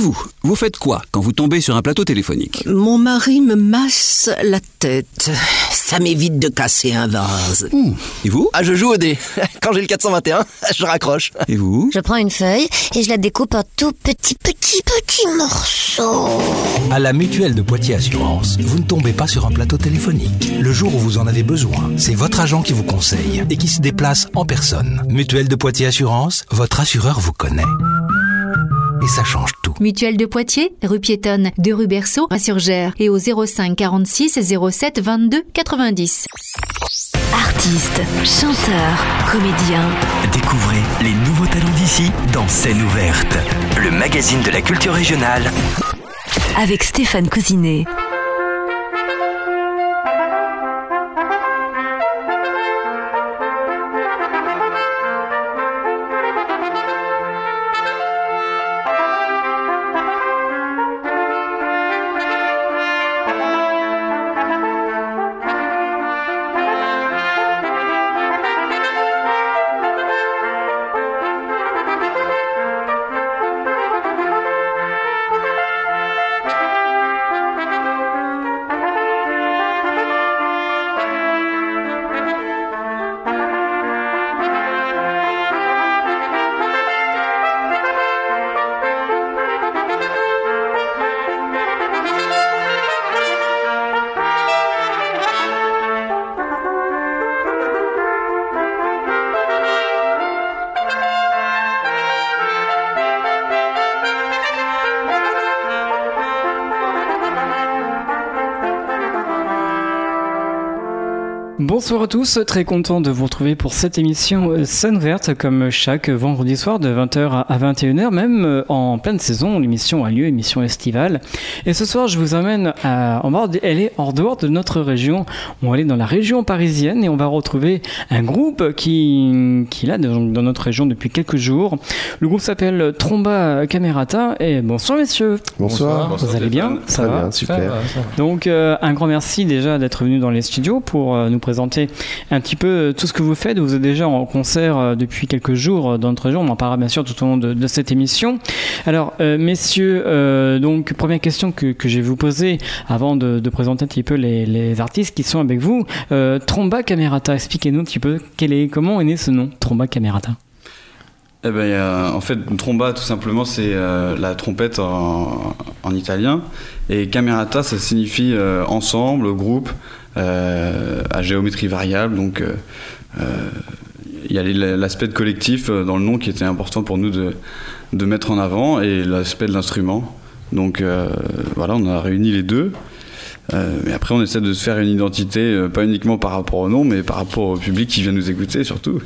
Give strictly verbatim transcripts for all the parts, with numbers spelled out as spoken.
vous, vous faites quoi quand vous tombez sur un plateau téléphonique ? Mon mari me masse la tête. Ça m'évite de casser un vase. Mmh. Et vous ? Ah, je joue au dé. Quand j'ai le quatre cent vingt et un, je raccroche. Et vous ? Je prends une feuille et je la découpe en tout petits, petits, petits morceaux. À la Mutuelle de Poitiers Assurance, vous ne tombez pas sur un plateau téléphonique. Le jour où vous en avez besoin, c'est votre agent qui vous conseille et qui se déplace en personne. Mutuelle de Poitiers Assurance, votre assureur vous connaît. Et ça change tout. Mutuelle de Poitiers, rue piétonne de rue Berceau à Surgères et au zéro cinq quarante-six zéro sept vingt-deux quatre-vingt-dix. Artistes, chanteurs, comédiens. Découvrez les nouveaux talents d'ici dans Scène ouverte, le magazine de la culture régionale. Avec Stéphane Cousinet. Bonsoir à tous, très content de vous retrouver pour cette émission Scène ouverte comme chaque vendredi soir de vingt heures à vingt et une heures, même en pleine saison, l'émission a lieu, émission estivale. Et ce soir je vous emmène à, en bord, elle est hors dehors de notre région, on va aller dans la région parisienne et on va retrouver un groupe qui, qui est là dans notre région depuis quelques jours. Le groupe s'appelle Tromba Camerata et bonsoir messieurs. Bonsoir. Vous bonsoir, allez bien ? Ça Très va bien, super. ça va, ça va. Donc euh, un grand merci déjà d'être venu dans les studios pour euh, nous présenter un petit peu tout ce que vous faites. Vous êtes déjà en concert depuis quelques jours dans notre région. On en parlera bien sûr tout au long de, de cette émission. Alors, euh, messieurs, euh, donc première question que, que je vais vous poser avant de, de présenter un petit peu les, les artistes qui sont avec vous. Euh, Tromba Camerata, expliquez-nous un petit peu quel est, comment est né ce nom, Tromba Camerata. Eh ben, euh, en fait, tromba, tout simplement, c'est euh, la trompette en, en italien. Et camerata, ça signifie euh, ensemble, groupe, euh, à géométrie variable. Donc, euh, euh, il y a l'aspect de collectif dans le nom qui était important pour nous de, de mettre en avant, et l'aspect de l'instrument. Donc, euh, voilà, on a réuni les deux. Euh, mais après on essaie de se faire une identité, euh, pas uniquement par rapport au nom, mais par rapport au public qui vient nous écouter surtout.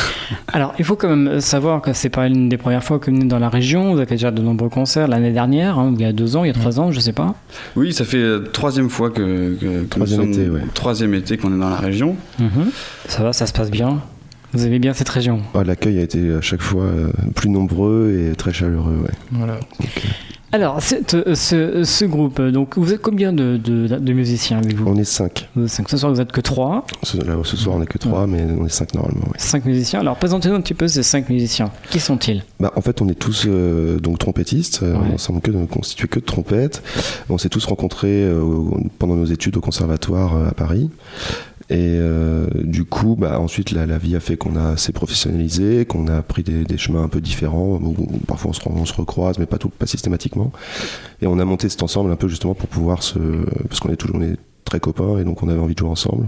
Alors il faut quand même savoir que c'est pas une des premières fois que vous venez dans la région. Vous avez fait déjà de nombreux concerts l'année dernière, hein, il y a deux ans, il y a trois ans, je sais pas. Oui, ça fait la troisième fois que, que, que troisième nous sommes, été, ouais. troisième été qu'on est dans la région. Mmh. Ça va, ça se passe bien. Vous aimez bien cette région? Ah, l'accueil a été à chaque fois euh, plus nombreux et très chaleureux, ouais. Voilà. Donc, euh... Alors, cette, ce, ce groupe, donc vous êtes combien de, de, de musiciens avec vous? On est cinq. Vous êtes cinq. Ce soir, vous n'êtes que trois. Ce, là, ce soir, on n'est que trois, ouais. Mais on est cinq normalement. Ouais. Cinq musiciens. Alors, présentez-nous un petit peu ces cinq musiciens. Qui sont-ils? Bah, en fait, on est tous euh, donc trompettistes. Ouais. On ne semble que de, constitué que de trompettes. On s'est tous rencontrés euh, pendant nos études au conservatoire euh, à Paris. Et euh, du coup, bah, ensuite, la, la vie a fait qu'on a s'est professionnalisé, qu'on a pris des, des chemins un peu différents, où, où parfois on se, on se recroise, mais pas, tout, pas systématiquement. Et on a monté cet ensemble un peu justement pour pouvoir se... Parce qu'on est toujours on est très copains, et donc on avait envie de jouer ensemble.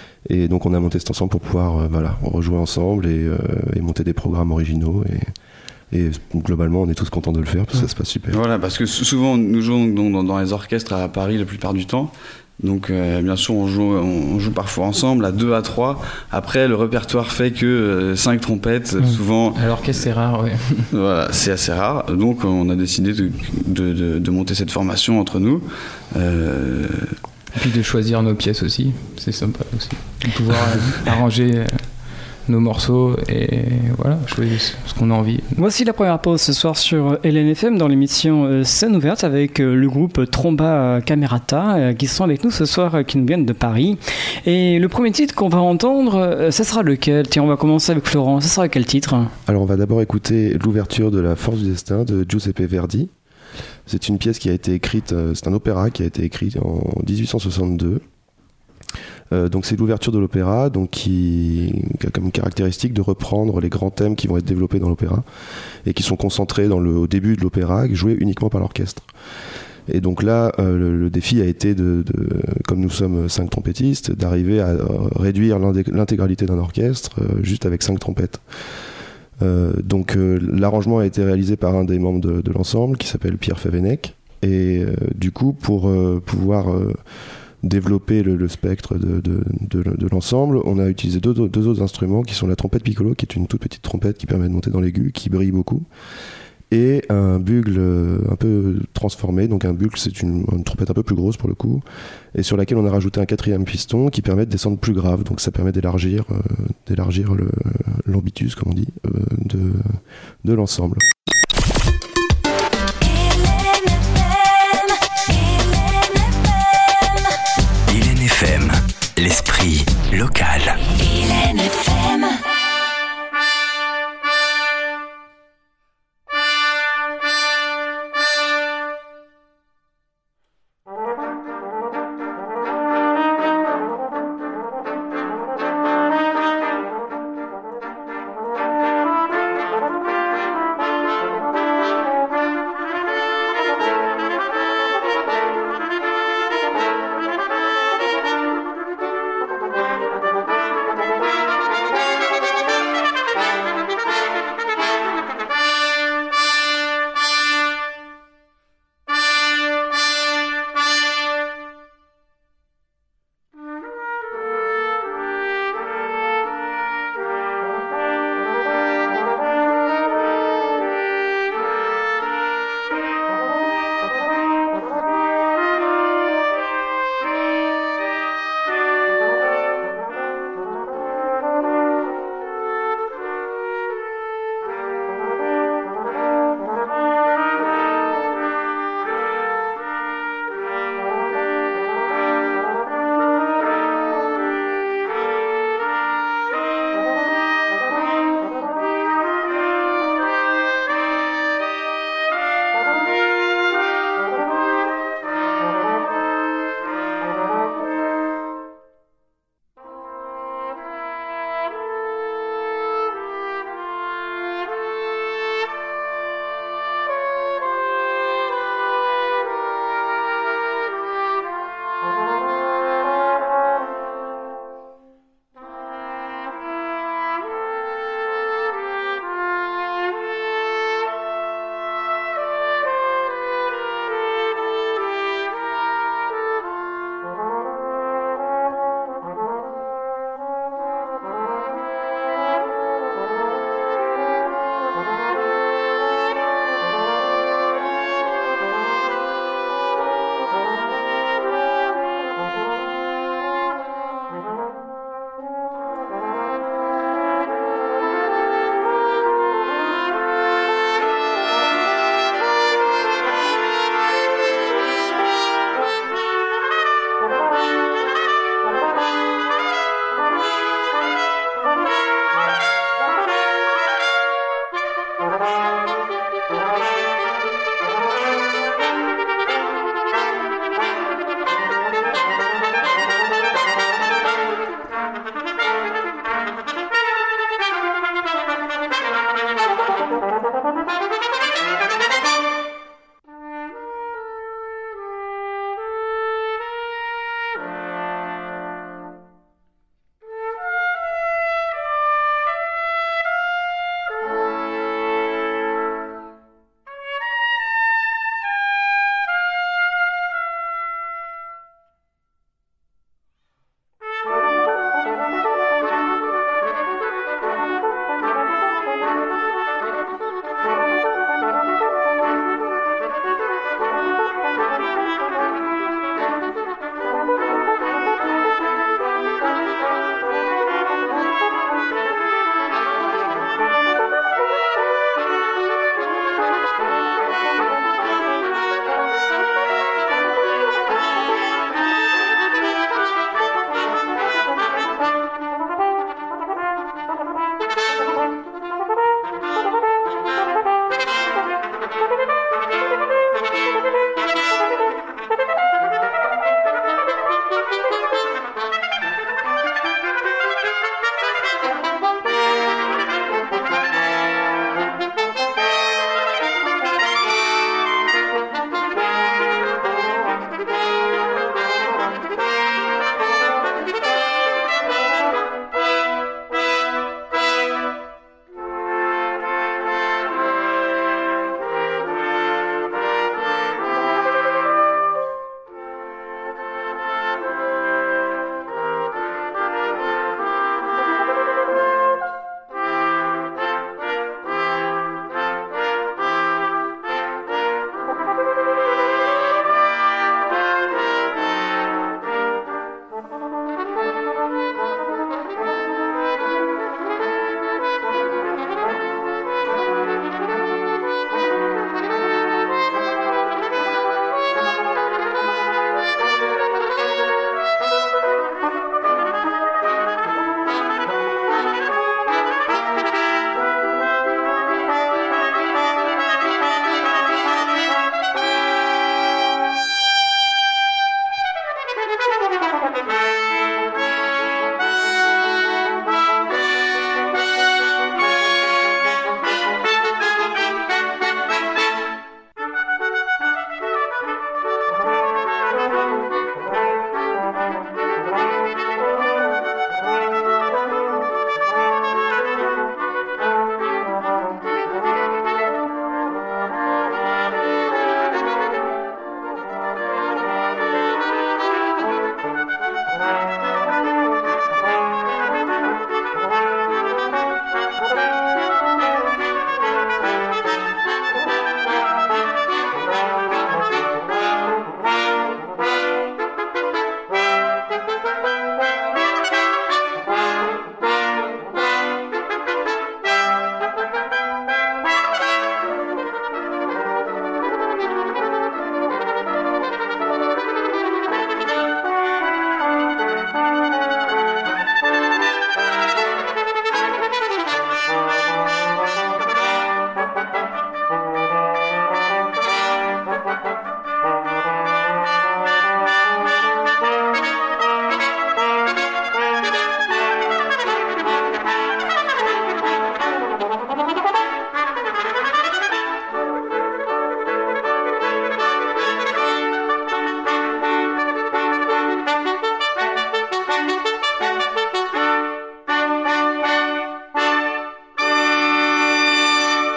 Et donc on a monté cet ensemble pour pouvoir euh, voilà, rejouer ensemble et, euh, et monter des programmes originaux. Et, et globalement, on est tous contents de le faire, parce que ça se passe super. Voilà, parce que souvent, nous jouons dans, dans les orchestres à Paris la plupart du temps. Donc euh, bien sûr on joue, on joue parfois ensemble à deux à trois. Après le répertoire fait que euh, cinq trompettes mmh. souvent. Alors que c'est rare, oui. Voilà, c'est assez rare. Donc on a décidé de, de, de, de monter cette formation entre nous. Euh... Et puis de choisir nos pièces aussi, c'est sympa aussi. De pouvoir arranger nos morceaux et voilà, choisir ce qu'on a envie. Voici la première pause ce soir sur L N F M dans l'émission Scène ouverte avec le groupe Tromba Camerata qui sont avec nous ce soir, qui nous viennent de Paris. Et le premier titre qu'on va entendre, ça sera lequel? Tiens, on va commencer avec Florent, ça sera quel titre? Alors on va d'abord écouter l'ouverture de La Force du Destin de Giuseppe Verdi. C'est une pièce qui a été écrite, euh, c'est un opéra qui a été écrit en dix-huit cent soixante-deux. Euh, donc c'est l'ouverture de l'opéra, donc qui, qui a comme caractéristique de reprendre les grands thèmes qui vont être développés dans l'opéra et qui sont concentrés dans le, au début de l'opéra, joués uniquement par l'orchestre. Et donc là, euh, le, le défi a été, de, de, comme nous sommes cinq trompettistes, d'arriver à euh, réduire l'intégralité d'un orchestre euh, juste avec cinq trompettes. Euh, donc euh, l'arrangement a été réalisé par un des membres de, de l'ensemble qui s'appelle Pierre Favenec. Et euh, du coup, pour euh, pouvoir euh, développer le, le spectre de, de, de, de l'ensemble, on a utilisé deux, deux autres instruments qui sont la trompette piccolo, qui est une toute petite trompette qui permet de monter dans l'aigu, qui brille beaucoup, et un bugle un peu transformé. Donc un bugle, c'est une, une trompette un peu plus grosse pour le coup, et sur laquelle on a rajouté un quatrième piston qui permet de descendre plus grave. Donc ça permet d'élargir, euh, d'élargir le, l'ambitus, comme on dit, euh, de, de l'ensemble. Hélène F M, l'esprit local. Hélène F M.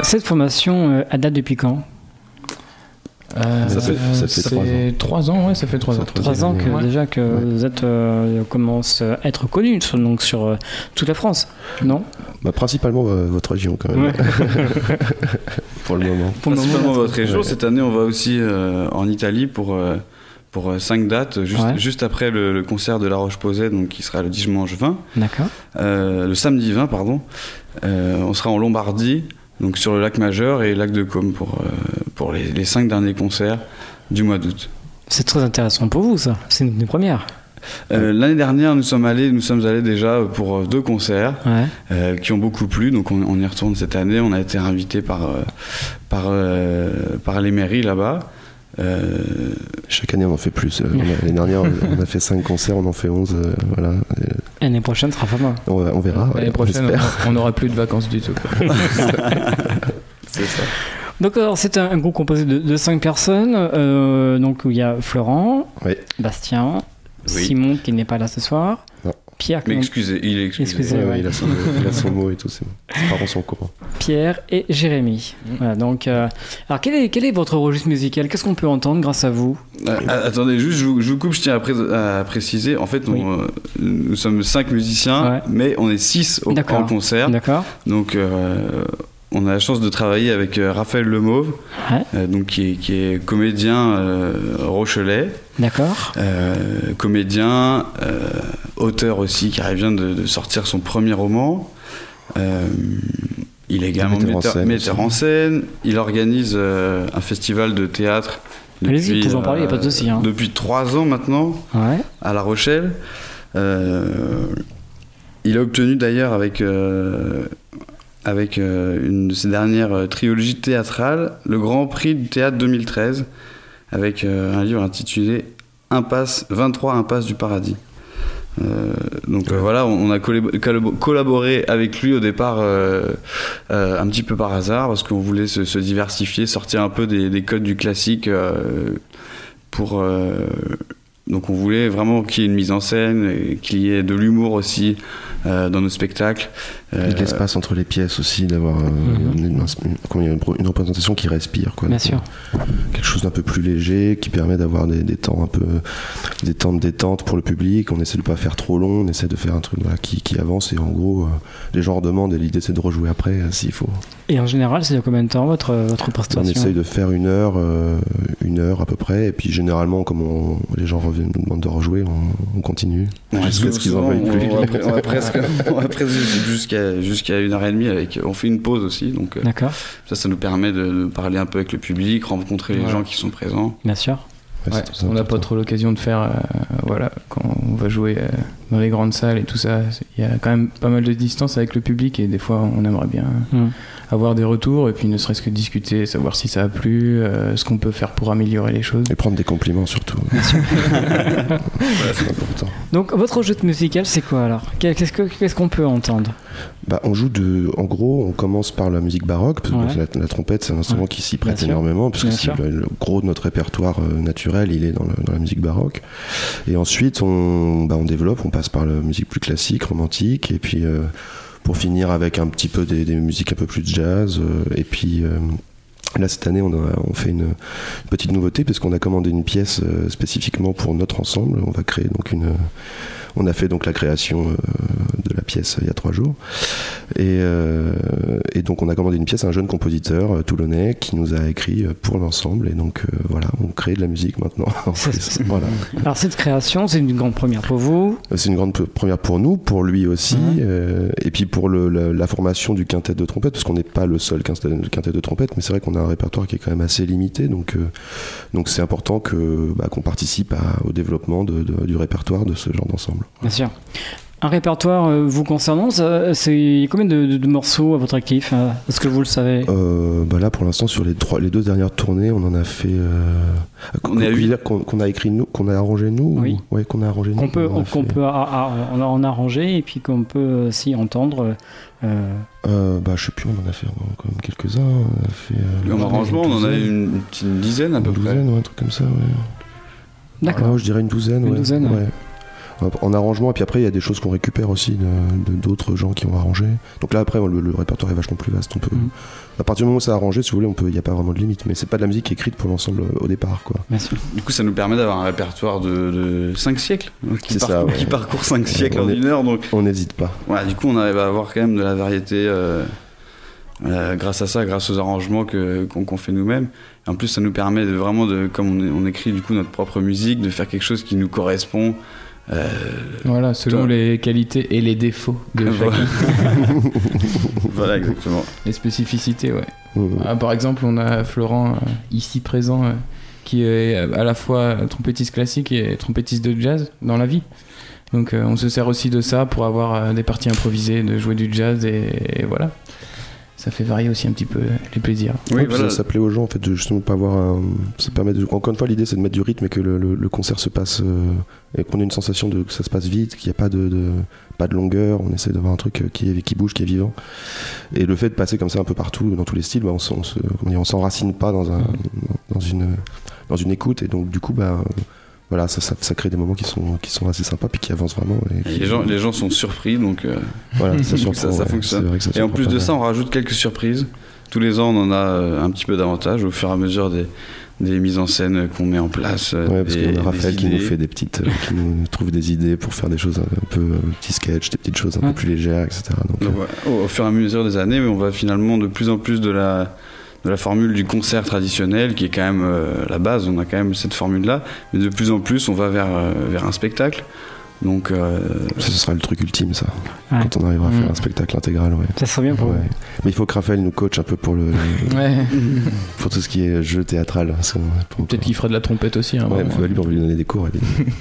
Cette formation, euh, elle date depuis quand? Euh, ça fait, ça fait trois ans. Trois ans, ouais, ça fait trois ans. Trois ans que ouais. déjà que ouais. vous êtes euh, commence à être connu sur, donc sur euh, toute la France, non? Bah, principalement euh, votre région quand même. Ouais. Pour le moment. Pour principalement moment, votre région. Ouais. Cette année, on va aussi euh, en Italie pour euh, pour cinq dates, juste, ouais. juste après le, le concert de La Roche-Posay, donc qui sera le dimanche vingt. D'accord. Euh, le samedi vingt, pardon. Euh, on sera en Lombardie. Donc sur le lac Majeur et le lac de Côme pour, euh, pour les, les cinq derniers concerts du mois d'août. C'est très intéressant pour vous, ça. C'est une des premières. Euh, l'année dernière, nous sommes allés, nous sommes allés déjà pour deux concerts ouais. euh, qui ont beaucoup plu. Donc on, on y retourne cette année. On a été invités par, euh, par, euh, par les mairies là-bas. Euh... Chaque année on en fait plus. L'année dernière on a fait cinq concerts, on en fait onze. Euh, voilà. L'année prochaine sera pas mal. On, on verra. L'année ouais, prochaine on n'aura plus de vacances du tout. C'est ça. Donc alors c'est un, un groupe composé de, de cinq personnes. Euh, donc il y a Florent, oui. Bastien, oui. Simon qui n'est pas là ce soir. Non. Pierre. Mais excusez, il est excusé. excusé ouais, ouais. Il, a son, il a son mot et tout, c'est bon. Ses parents sont au courant. Pierre et Jérémy. Mmh. Voilà, donc, euh, alors quel est, quel est votre registre musical? Qu'est-ce qu'on peut entendre grâce à vous? euh, Attendez, juste, je vous, je vous coupe, je tiens à, pré- à préciser. En fait, on, oui. euh, nous sommes cinq musiciens, ouais. mais on est six au, en concert. D'accord. Donc, euh, on a la chance de travailler avec euh, Raphaël Lemauve, ouais. euh, donc, qui, est, qui est comédien euh, rochelais. D'accord. Euh, comédien, euh, auteur aussi, qui vient de, de sortir son premier roman. Euh, il est également metteur, metteur, en, scène, metteur en scène. Il organise euh, un festival de théâtre. Allez-y, vous pouvez en parler, il n'y a pas de souci. Hein. Depuis trois ans maintenant, ouais. à La Rochelle. Euh, il a obtenu d'ailleurs avec, euh, avec euh, une de ses dernières trilogies théâtrales le Grand Prix du Théâtre deux mille treize avec euh, un livre intitulé Impasse, vingt-trois Impasse du Paradis. Euh, donc ouais. euh, voilà, on, on a collab- collaboré avec lui au départ euh, euh, un petit peu par hasard parce qu'on voulait se, se diversifier, sortir un peu des, des codes du classique euh, pour... Euh, donc on voulait vraiment qu'il y ait une mise en scène, et qu'il y ait de l'humour aussi euh, dans nos spectacles. Euh, et de l'espace entre les pièces aussi, d'avoir euh, mm-hmm. une, une, une, une représentation qui respire. Quoi, Bien sûr. Quelque chose d'un peu plus léger, qui permet d'avoir des, des temps un peu, des temps de détente pour le public. On essaie de pas faire trop long, on essaie de faire un truc voilà, qui, qui avance et en gros, euh, les gens redemandent et l'idée c'est de rejouer après euh, s'il faut. Et en général, c'est de combien de temps votre, votre prestation? On essaye de faire une heure, euh, une heure à peu près, et puis généralement, comme on, les gens reviennent, nous demandent de rejouer, on, on continue. Ouais, jusqu'à ce qu'ils en veuillent plus. On va, on va presque, on va presque jusqu'à, jusqu'à une heure et demie. Avec, on fait une pause aussi, donc euh, ça, ça nous permet de, de parler un peu avec le public, rencontrer les ouais. gens qui sont présents. Bien sûr. Ouais, ouais, on n'a pas trop l'occasion de faire, euh, voilà, quand on va jouer euh, dans les grandes salles et tout ça, il y a quand même pas mal de distance avec le public et des fois on aimerait bien mmh. avoir des retours et puis ne serait-ce que discuter, savoir si ça a plu, euh, ce qu'on peut faire pour améliorer les choses. Et prendre des compliments surtout. Bien sûr. Voilà, c'est important. Donc votre jeu musical c'est quoi alors? Qu'est-ce, que, qu'est-ce qu'on peut entendre? Bah, on joue de, en gros, on commence par la musique baroque, parce que ouais. la, la trompette c'est un instrument ouais. qui s'y prête bien énormément, parce bien que c'est le, le gros de notre répertoire euh, naturel, il est dans, le, dans la musique baroque. Et ensuite, on, bah, on développe, on passe par la musique plus classique, romantique, et puis euh, pour finir avec un petit peu des, des musiques un peu plus jazz, euh, et puis. Euh, Là, cette année, on, a, on fait une, une petite nouveauté parce qu'on a commandé une pièce euh, spécifiquement pour notre ensemble. On va créer donc une. On a fait donc la création euh, de la pièce il y a trois jours. Et, euh, et donc, on a commandé une pièce à un jeune compositeur euh, toulonnais qui nous a écrit euh, pour l'ensemble. Et donc, euh, voilà, on crée de la musique maintenant. En plus. Voilà. Alors, cette création, c'est une grande première pour vous? C'est une grande première pour nous, pour lui aussi. Mmh. Euh, et puis pour le, la, la formation du quintet de trompette, parce qu'on n'est pas le seul quintet, le quintet de trompette, mais c'est vrai qu'on a un répertoire qui est quand même assez limité, donc euh, donc c'est important que bah, qu'on participe à, au développement de, de, du répertoire de ce genre d'ensemble. Bien sûr. Un répertoire euh, vous concernant, ça, c'est combien de, de, de morceaux à votre actif? euh, Est-ce que vous le savez? euh, bah Là, pour l'instant, sur les trois, les deux dernières tournées, on en a fait. Euh, on est à huit. Dire qu'on, qu'on a écrit nous, qu'on a arrangé nous. Oui. Ou, ouais, qu'on a arrangé qu'on nous. Peut, on, qu'on fait... peut, a, a, on a en arrangé et puis qu'on peut aussi entendre. Euh... Euh, bah, je sais plus, on en a fait quand même quelques-uns. On a fait. Euh, en arrangement, on en a une, une dizaine à peu une près. Une douzaine, ouais, un truc comme ça. Ouais. D'accord. Alors, je dirais une douzaine. Une ouais. douzaine. Ouais. en arrangement, et puis après il y a des choses qu'on récupère aussi de, de, d'autres gens qui ont arrangé. Donc là après le, le répertoire est vachement plus vaste. On peut, mmh. à partir du moment où c'est arrangé, si vous voulez, on peut, il n'y a pas vraiment de limite. Mais c'est pas de la musique écrite pour l'ensemble au départ, quoi. Du coup, ça nous permet d'avoir un répertoire de, de cinq siècles, qui, c'est parcourt, ça, ouais. qui parcourt cinq siècles on en est, une heure. Donc on n'hésite pas. Ouais, du coup, on arrive à avoir quand même de la variété. Euh, Euh, grâce à ça, grâce aux arrangements que, qu'on, qu'on fait nous-mêmes. Et en plus, ça nous permet de vraiment, de, comme on, est, on écrit du coup notre propre musique, de faire quelque chose qui nous correspond. Euh, voilà, selon toi. Les qualités et les défauts de voilà. chacun. Voilà, exactement. Les spécificités, ouais. Mmh. Ah, par exemple, on a Florent, euh, ici présent, euh, qui est à la fois trompettiste classique et trompettiste de jazz dans la vie. Donc, euh, on se sert aussi de ça pour avoir euh, des parties improvisées, de jouer du jazz et, et voilà. Ça fait varier aussi un petit peu les plaisirs. Oui, ouais, voilà. ça, ça plaît aux gens en fait de justement pas avoir un... ça permet de... encore une fois l'idée c'est de mettre du rythme et que le, le, le concert se passe euh... et qu'on ait une sensation de que ça se passe vite, qu'il n'y a pas de, de pas de longueur, on essaie d'avoir un truc qui, est... qui bouge, qui est vivant. Et le fait de passer comme ça un peu partout dans tous les styles, bah, on, se... on, se... Comment dire, on s'enracine pas dans un dans une dans une écoute et donc du coup bah voilà, ça, ça, ça crée des moments qui sont, qui sont assez sympas puis qui avancent vraiment. Et, et les, gens, les gens sont surpris, donc euh, voilà, ça, surprend, ça, ça ouais, fonctionne. Vrai que ça et en plus de mal. ça, on rajoute quelques surprises. Tous les ans, on en a euh, un petit peu davantage au fur et à mesure des, des mises en scène qu'on met en place. Euh, ouais, parce des, qu'on a Raphaël qui idées. nous fait des petites, euh, qui nous trouve des idées pour faire des choses un peu, euh, petits sketchs, des petites choses un ouais. peu plus légères, et cetera. Donc, donc, euh... ouais, au, au fur et à mesure des années, on va finalement de plus en plus de la de la formule du concert traditionnel qui est quand même euh, la base, on a quand même cette formule là, mais de plus en plus on va vers, euh, vers un spectacle. Donc euh... ça, ce sera le truc ultime ça, ouais. quand on arrivera à faire mmh. un spectacle intégral. Ouais. Ça serait bien pour ouais. vous. Mais il faut que Raphaël nous coach un peu pour le, le... Ouais. pour tout ce qui est jeu théâtral. Pour... Peut-être qu'il fera de la trompette aussi. Hein, ouais, il faut lui, on va lui donner des cours.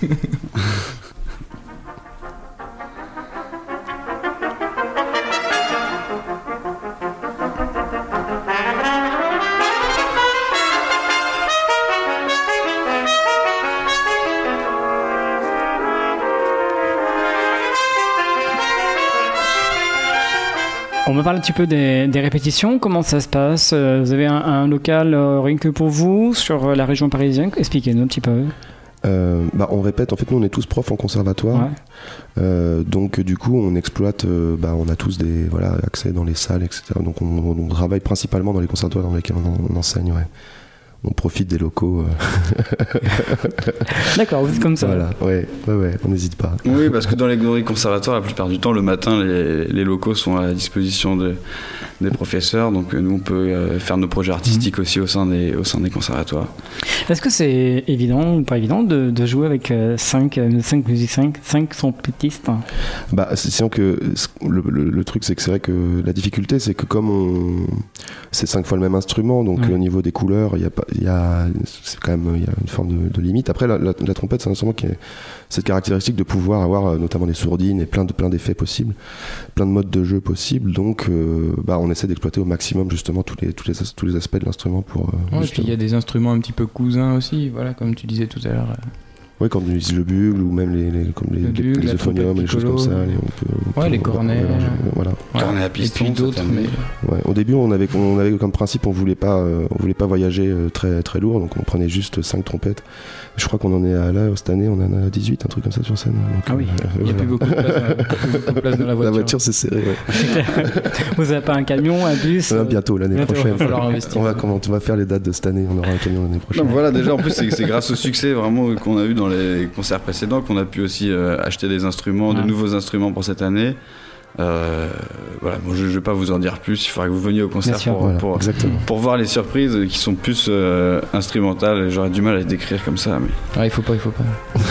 On me parle un petit peu des, des répétitions, comment ça se passe? Vous avez un, un local euh, rien que pour vous sur la région parisienne? Expliquez-nous un petit peu. Euh, bah, on répète, en fait nous on est tous profs en conservatoire, ouais. euh, donc du coup on exploite, euh, bah, on a tous des voilà, accès dans les salles, et cetera. Donc on, on, on travaille principalement dans les conservatoires dans lesquels on, on enseigne. Ouais. On profite des locaux. Euh... D'accord, vous êtes comme ça. Voilà, ouais, ouais, ouais, on n'hésite pas. Oui, parce que dans les, dans les conservatoires, la plupart du temps, le matin, les, les locaux sont à la disposition de, des professeurs. Donc nous, on peut euh, faire nos projets artistiques mmh. aussi au sein des, au sein des conservatoires. Est-ce que c'est évident ou pas évident de, de jouer avec cinq musiciens, cinq trompettistes? Bah, c'est, c'est que le, le, le truc, c'est que c'est vrai que la difficulté, c'est que comme on, c'est cinq fois le même instrument, donc mmh. au niveau des couleurs, il y a pas il y a, c'est quand même il y a une forme de, de limite. Après la, la, la trompette c'est un instrument qui a cette caractéristique de pouvoir avoir notamment des sourdines et plein de plein d'effets possibles, plein de modes de jeu possibles. Donc euh, bah on essaie d'exploiter au maximum justement tous les tous les tous les aspects de l'instrument pour. Euh, ouais, et puis il y a des instruments un petit peu cousins aussi, voilà comme tu disais tout à l'heure. Oui, quand on utilise le bugle ou même les, les, comme les, le bugle, les euphoniums, les choses comme ça. Les, on peut, on ouais, peut, les cornets. Voilà. Ouais. Cornets à piston. Et puis d'autres. Mais... Ouais. Au début, on avait, on avait comme principe, on voulait pas, euh, on voulait pas voyager très, très lourd, donc on prenait juste cinq trompettes. Je crois qu'on en est à là, cette année, on en a dix-huit, un truc comme ça sur scène. Donc, ah oui, euh, il n'y a voilà. plus beaucoup de place, euh, beaucoup de place dans la voiture. La voiture, c'est serré, ouais. Vous n'avez pas un camion, un bus euh, Bientôt, l'année bientôt, prochaine. Il va falloir investir. On va, comment, on va faire les dates de cette année, on aura un camion l'année prochaine. Non, voilà, déjà, en plus, c'est, c'est grâce au succès vraiment qu'on a eu dans les concerts précédents qu'on a pu aussi euh, acheter des instruments, ouais. de nouveaux instruments pour cette année. Euh, voilà, bon, je ne vais pas vous en dire plus, il faudra que vous veniez au concert pour, voilà, pour, pour voir les surprises qui sont plus euh, instrumentales. J'aurais du mal à les décrire comme ça. Mais... Ah, il faut pas, il faut pas.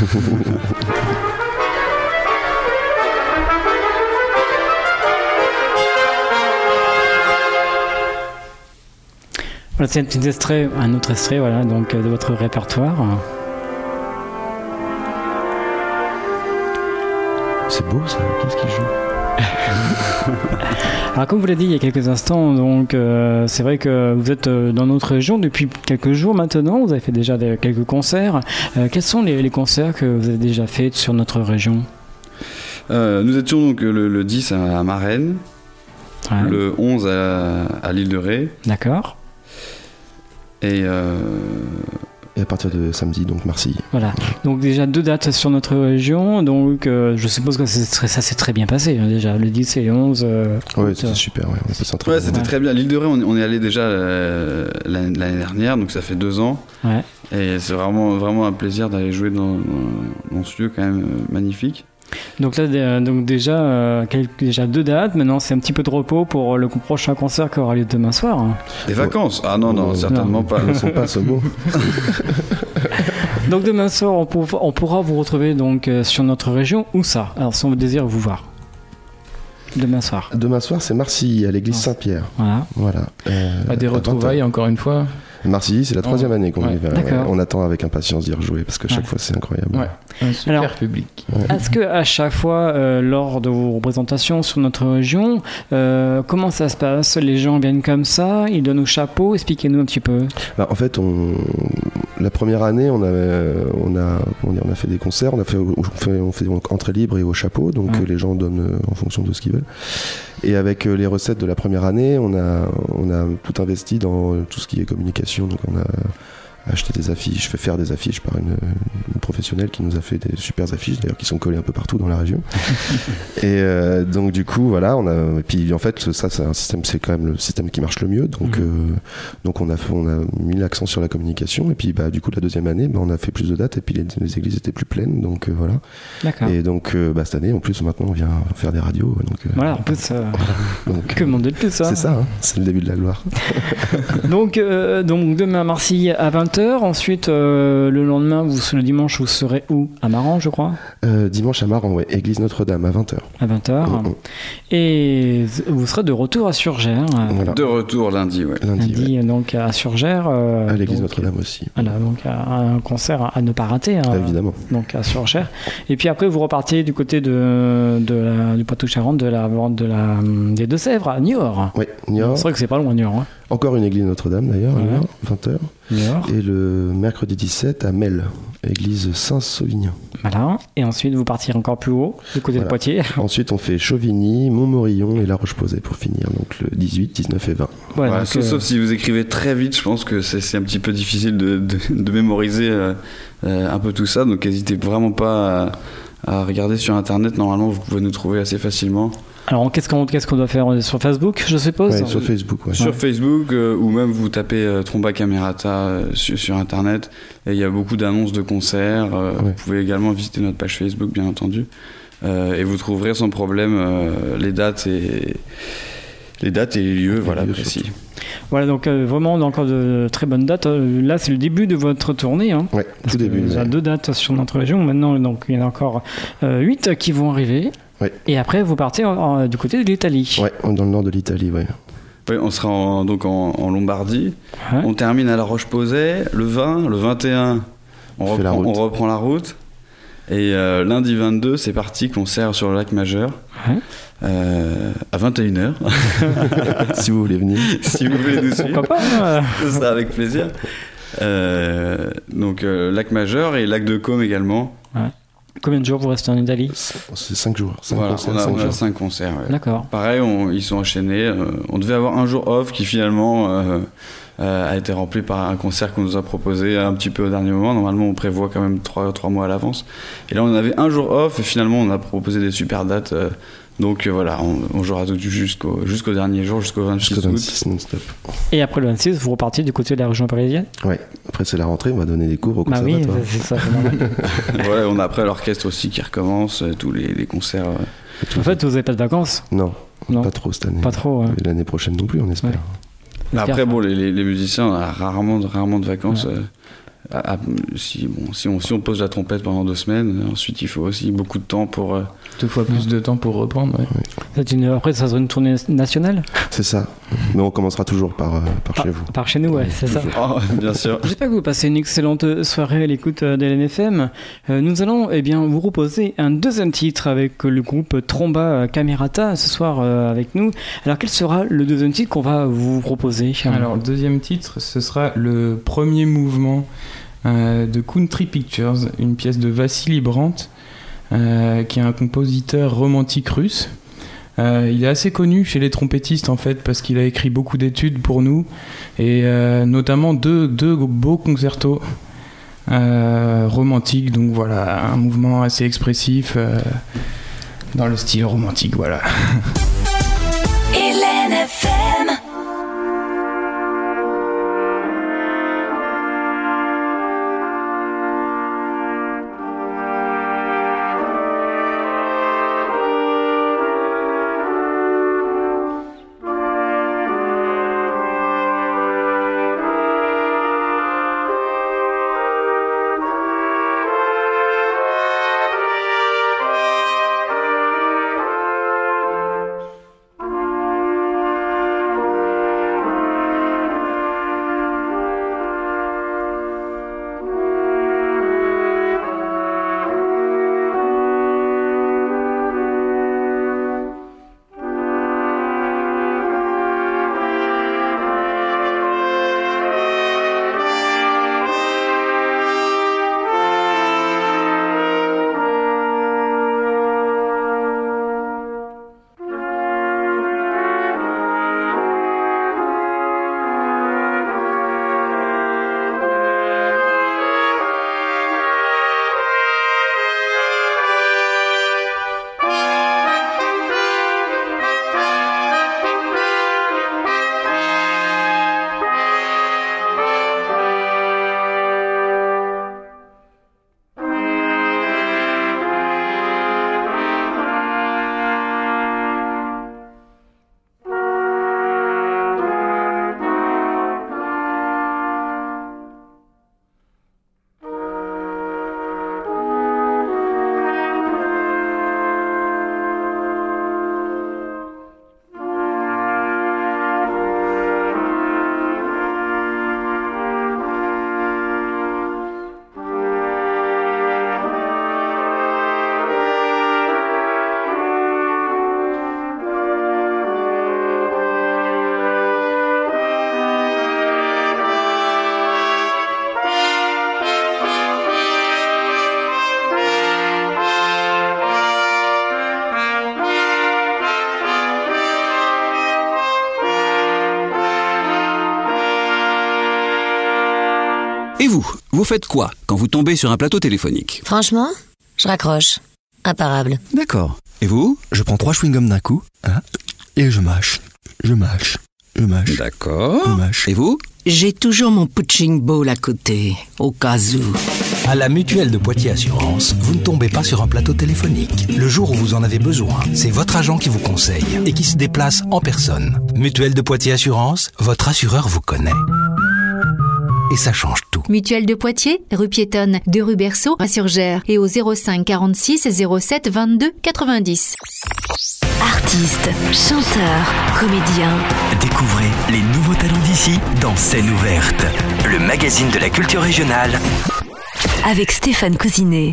Voilà, c'est un petit extrait, un autre extrait, voilà, donc de votre répertoire. C'est beau ça, qu'est-ce qu'il joue? Alors comme vous l'avez dit il y a quelques instants, donc euh, c'est vrai que vous êtes dans notre région depuis quelques jours maintenant, vous avez fait déjà des, quelques concerts. Euh, quels sont les, les concerts que vous avez déjà faits sur notre région? euh, Nous étions donc le, le dix à, à Marennes, ouais. le onze à, à l'île de Ré. D'accord. Et, euh, et à partir de samedi, donc Marseille. Voilà. Donc déjà deux dates sur notre région. Donc euh, je suppose que c'est très, ça s'est très bien passé hein, déjà, le dix et le onze. Euh, oui, c'était super. Ouais, on a très ouais, c'était ouais. très bien. L'île de Ré, on, on est allé déjà euh, l'année, l'année dernière, donc ça fait deux ans. Ouais. Et c'est vraiment, vraiment un plaisir d'aller jouer dans, dans, dans ce lieu quand même euh, magnifique. Donc là, euh, donc déjà, euh, quelques, déjà deux dates. Maintenant, c'est un petit peu de repos pour le prochain concert qui aura lieu demain soir. Hein. Des vacances ? Ah non, non, non certainement non. pas. Ne sont pas ce mot. Donc demain soir, on, pour, on pourra vous retrouver donc euh, sur notre région. Où ça ? Alors, si on désire vous voir. Demain soir. Demain soir, c'est Marcilly, à l'église ah. Saint-Pierre. Voilà. Voilà. Euh, à des retrouvailles, encore une fois. Marcilly, c'est la troisième oh. année qu'on ouais. y va. Ouais. On attend avec impatience d'y rejouer parce que chaque ouais. fois c'est incroyable. Ouais. Un super Alors, public. Ouais. Est-ce que à chaque fois, euh, lors de vos représentations sur notre région, euh, comment ça se passe ? Les gens viennent comme ça, ils donnent au chapeau. Expliquez-nous un petit peu. Bah, en fait, on... la première année, on a, on a, on a, on a fait des concerts, on a fait, on fait, on fait donc entrée libre et au chapeau, donc ouais. les gens donnent en fonction de ce qu'ils veulent. Et avec les recettes de la première année, on a, on a tout investi dans tout ce qui est communication. Donc on a acheté des affiches, fait faire des affiches par une, une professionnelle qui nous a fait des super affiches, d'ailleurs qui sont collées un peu partout dans la région. et euh, donc du coup, voilà, on a. Et puis en fait, ça, c'est un système, c'est quand même le système qui marche le mieux. Donc, mmh. euh, donc on a, fait, on a mis l'accent sur la communication. Et puis bah du coup, la deuxième année, bah, on a fait plus de dates et puis les, les églises étaient plus pleines. Donc euh, voilà. D'accord. Et donc euh, bah, cette année, en plus, maintenant, on vient faire des radios. Donc euh, voilà, en plus. Euh... donc, que demander de plus, ça. C'est ça, hein, c'est le début de la gloire. donc, euh, donc demain à Marseille à vingt heures. Ensuite, euh, le lendemain, vous, le dimanche, vous serez où ? À Maran, je crois. Euh, dimanche à Maran, oui. Église Notre-Dame, à vingt heures. À vingt heures. Mmh. Et vous serez de retour à Surgères. Voilà. De retour lundi, oui. Lundi, lundi ouais. donc à Surgères. Euh, à l'église donc, Notre-Dame aussi. Voilà, donc à un concert à, à ne pas rater. Hein, ah, évidemment. Donc à Surgères. Et puis après, vous repartez du côté de, de la, du Poitou-Charentes, de la, de la, des Deux-Sèvres, à Niort. Oui, Niort. C'est vrai que c'est pas loin, Niort. Hein. Encore une église Notre-Dame d'ailleurs, ouais. à Niort, vingt heures. Niort. Et le mercredi dix-sept à Mel, église Saint-Sauvignan. Voilà. Et ensuite, vous partirez encore plus haut, du côté voilà. de Poitiers. Ensuite, on fait Chauvigny, Montmorillon et La Roche-Posay pour finir, donc le dix-huit, dix-neuf et vingt. Voilà, ouais, sauf, euh... sauf si vous écrivez très vite, je pense que c'est, c'est un petit peu difficile de, de, de mémoriser euh, euh, un peu tout ça, donc n'hésitez vraiment pas à, à regarder sur Internet. Normalement, vous pouvez nous trouver assez facilement. Alors, qu'est-ce qu'on, qu'est-ce qu'on doit faire sur Facebook, je suppose ? Ouais, sur Facebook, ouais. Sur ouais. Facebook, euh, ou même vous tapez euh, Tromba Camerata euh, sur, sur Internet. Et il y a beaucoup d'annonces de concerts. Euh, ouais. Vous pouvez également visiter notre page Facebook, bien entendu. Euh, et vous trouverez sans problème euh, les dates et les dates et les lieux, les voilà, lieux précis. Surtout. Voilà, donc euh, vraiment encore de très bonnes dates. Euh, là, c'est le début de votre tournée. Hein, oui, tout début. Il y a deux dates sur notre région. Maintenant, donc, il y en a encore euh, huit qui vont arriver. Ouais. Et après, vous partez en, en, du côté de l'Italie. Oui, dans le nord de l'Italie, oui. Oui, on sera en, donc en, en Lombardie. Ouais. On termine à La Roche-Posay le vingt, le vingt et un, on, on, reprend, on reprend la route. Et euh, lundi vingt-deux, c'est parti, concert sur le lac Majeur. Ouais. Euh, à vingt et une heures. Si vous voulez venir. Si vous voulez nous suivre. Pourquoi pas ? Ce sera avec plaisir. Euh, donc, euh, lac Majeur et lac de Côme également. Ouais. Combien de jours vous restez en Italie ? C'est cinq jours. cinq voilà, concerts, on a, cinq on a jours. cinq concerts. Ouais. D'accord. Pareil, on, ils sont enchaînés. Euh, on devait avoir un jour off qui finalement euh, euh, a été rempli par un concert qu'on nous a proposé un petit peu au dernier moment. Normalement, on prévoit quand même trois, trois mois à l'avance. Et là, on avait un jour off et finalement, on a proposé des super dates. Euh, Donc euh, voilà, on, on jouera jusqu'au, jusqu'au dernier jour, jusqu'au vingt-six août. Non-stop. Et après le vingt-six, vous repartez du côté de la région parisienne ? Ouais, après c'est la rentrée, on va donner des cours au bah conservatoire. Oui, c'est ça, c'est normal. Ouais, on a après l'orchestre aussi qui recommence, tous les, les concerts. En fait, vous n'avez pas de vacances ? Non, non, pas trop cette année. Pas trop, hein. Et l'année prochaine non plus, on espère. Ouais. Après, bon, les, les, les musiciens, on a rarement, rarement de vacances. Ouais. Euh, À, à, si, bon, si, on, si on pose la trompette pendant deux semaines, ensuite il faut aussi beaucoup de temps pour... Euh... Deux fois plus de temps pour reprendre, ouais. Ouais. Une, après, ça sera une tournée nationale ? C'est ça. Mais on commencera toujours par, euh, par, par chez vous. Par chez nous, ouais, c'est toujours. ça. Oh, bien sûr. J'espère que vous passez une excellente soirée à l'écoute de L N F M. Euh, nous allons eh bien, vous proposer un deuxième titre avec le groupe Tromba Camerata ce soir euh, avec nous. Alors quel sera le deuxième titre qu'on va vous proposer ? Alors le deuxième titre, ce sera le premier mouvement Euh, de Country Pictures, une pièce de Vassili Brandt, euh, qui est un compositeur romantique russe. Euh, il est assez connu chez les trompettistes en fait parce qu'il a écrit beaucoup d'études pour nous et euh, notamment deux, deux beaux concertos euh, romantique, donc voilà, un mouvement assez expressif euh, dans le style romantique, voilà. Hélène F M. Et vous, vous faites quoi quand vous tombez sur un plateau téléphonique? Franchement, je raccroche. Imparable. D'accord. Et vous? Je prends trois chewing-gums d'un coup, hein, et je mâche, je mâche, je mâche. D'accord. Je mâche. Et vous? J'ai toujours mon punching ball à côté, au cas où. À la Mutuelle de Poitiers Assurance, vous ne tombez pas sur un plateau téléphonique. Le jour où vous en avez besoin, c'est votre agent qui vous conseille et qui se déplace en personne. Mutuelle de Poitiers Assurance, votre assureur vous connaît. Et ça change tout. Mutuelle de Poitiers, rue piétonne de rue Berceau à Surgères et au zéro cinq quarante-six zéro sept vingt-deux quatre-vingt-dix. Artistes, chanteurs, comédiens. Découvrez les nouveaux talents d'ici dans Scène ouverte, le magazine de la culture régionale. Avec Stéphane Cousinet.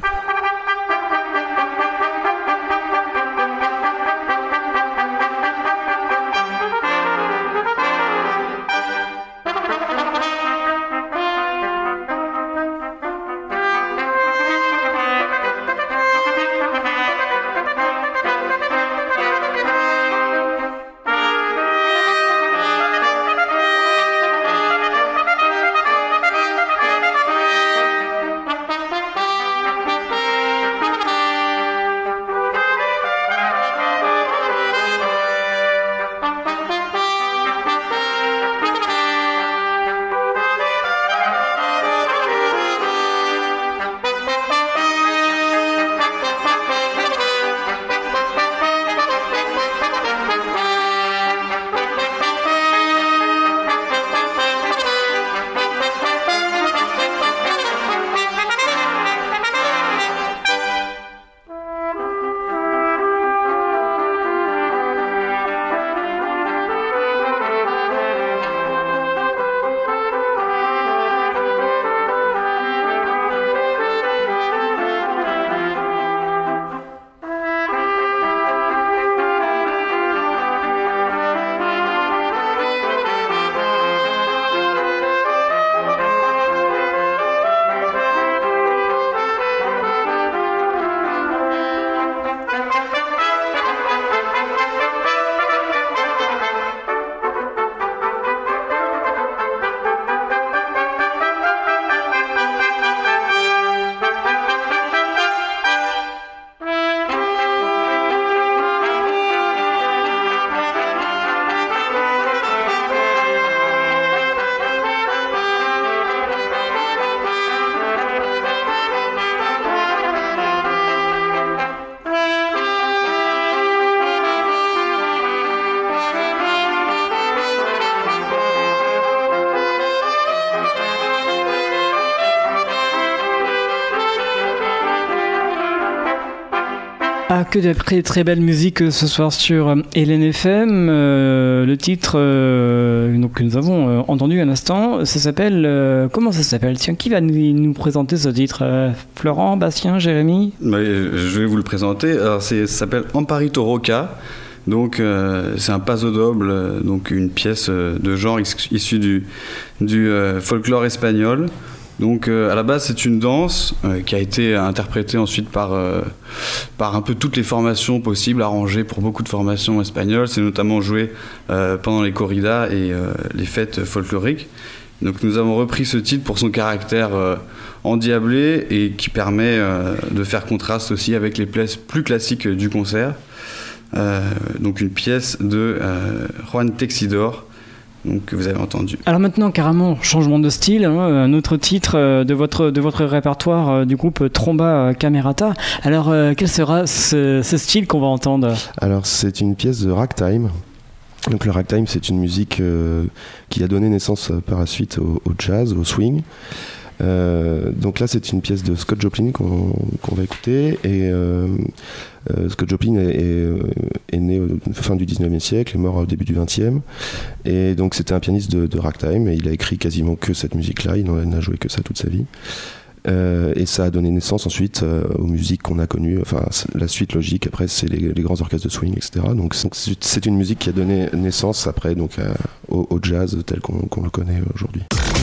Ah, que de très, très belle musique ce soir sur Hélène F M. Euh, le titre euh, donc, que nous avons euh, entendu un instant, ça s'appelle... Euh, comment ça s'appelle? Tiens, qui va nous, nous présenter ce titre? euh, Florent, Bastien, Jérémy? bah, Je vais vous le présenter. Alors, c'est, ça s'appelle Amparito Roca. Donc, euh, c'est un paso doble, euh, donc une pièce euh, de genre is- issue du, du euh, folklore espagnol. Donc euh, à la base c'est une danse euh, qui a été interprétée ensuite par, euh, par un peu toutes les formations possibles, arrangées pour beaucoup de formations espagnoles. C'est notamment joué euh, pendant les corridas et euh, les fêtes folkloriques. Donc nous avons repris ce titre pour son caractère euh, endiablé et qui permet euh, de faire contraste aussi avec les pièces plus classiques du concert. Euh, donc une pièce de euh, Juan Texidor, donc, que vous avez entendu. Alors maintenant, carrément, changement de style, hein, un autre titre de votre, de votre répertoire euh, du groupe Tromba Camerata. Alors, euh, quel sera ce, ce style qu'on va entendre? Alors, c'est une pièce de ragtime. Donc, le ragtime, c'est une musique euh, qui a donné naissance euh, par la suite au, au jazz, au swing. Euh, donc là, c'est une pièce de Scott Joplin qu'on, qu'on va écouter. Et euh, euh, Scott Joplin est, est, est né au fin du dix-neuvième siècle, est mort au début du vingtième. Et donc, c'était un pianiste de, de ragtime. Et il a écrit quasiment que cette musique-là. Il n'a joué que ça toute sa vie. Euh, et ça a donné naissance ensuite euh, aux musiques qu'on a connues. Enfin, la suite logique après, c'est les, les grands orchestres de swing, et cetera. Donc, c'est, c'est une musique qui a donné naissance après donc, à, au, au jazz tel qu'on, qu'on le connaît aujourd'hui.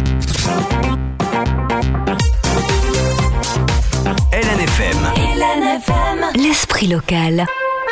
Hélène F M. Hélène F M. L'esprit local.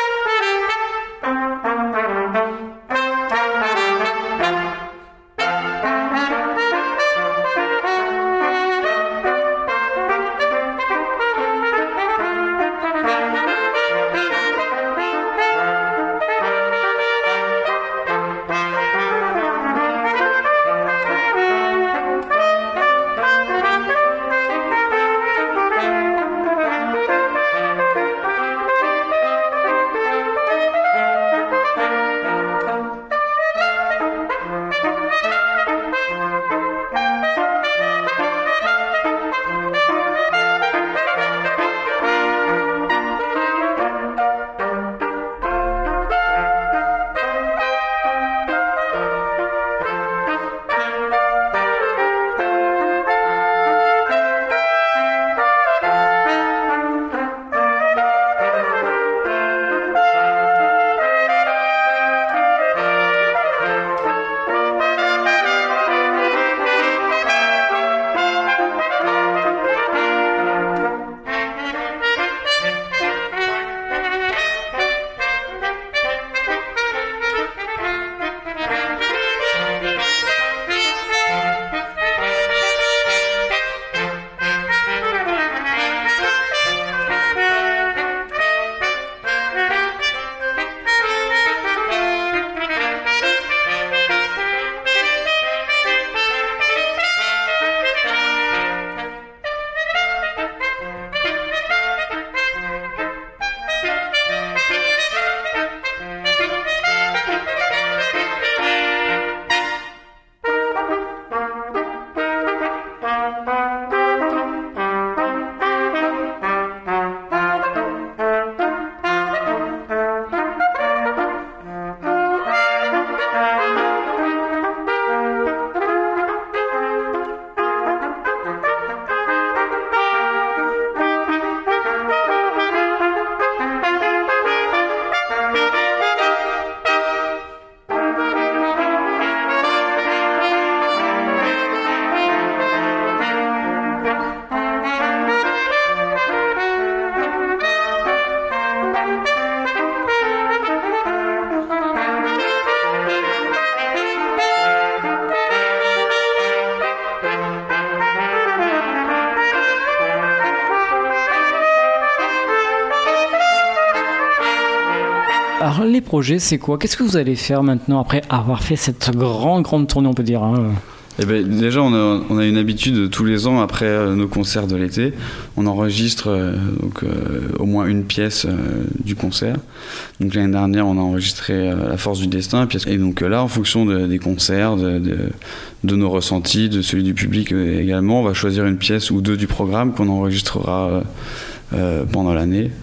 Alors les projets, c'est quoi? Qu'est-ce que vous allez faire maintenant après avoir fait cette grande, grande tournée, on peut dire hein? Eh ben, déjà, on a, on a une habitude tous les ans, après euh, nos concerts de l'été, on enregistre euh, donc, euh, au moins une pièce euh, du concert. Donc l'année dernière, on a enregistré euh, La Force du Destin. Et donc euh, là, en fonction de, des concerts, de, de, de nos ressentis, de celui du public euh, également, on va choisir une pièce ou deux du programme qu'on enregistrera euh, euh, pendant l'année.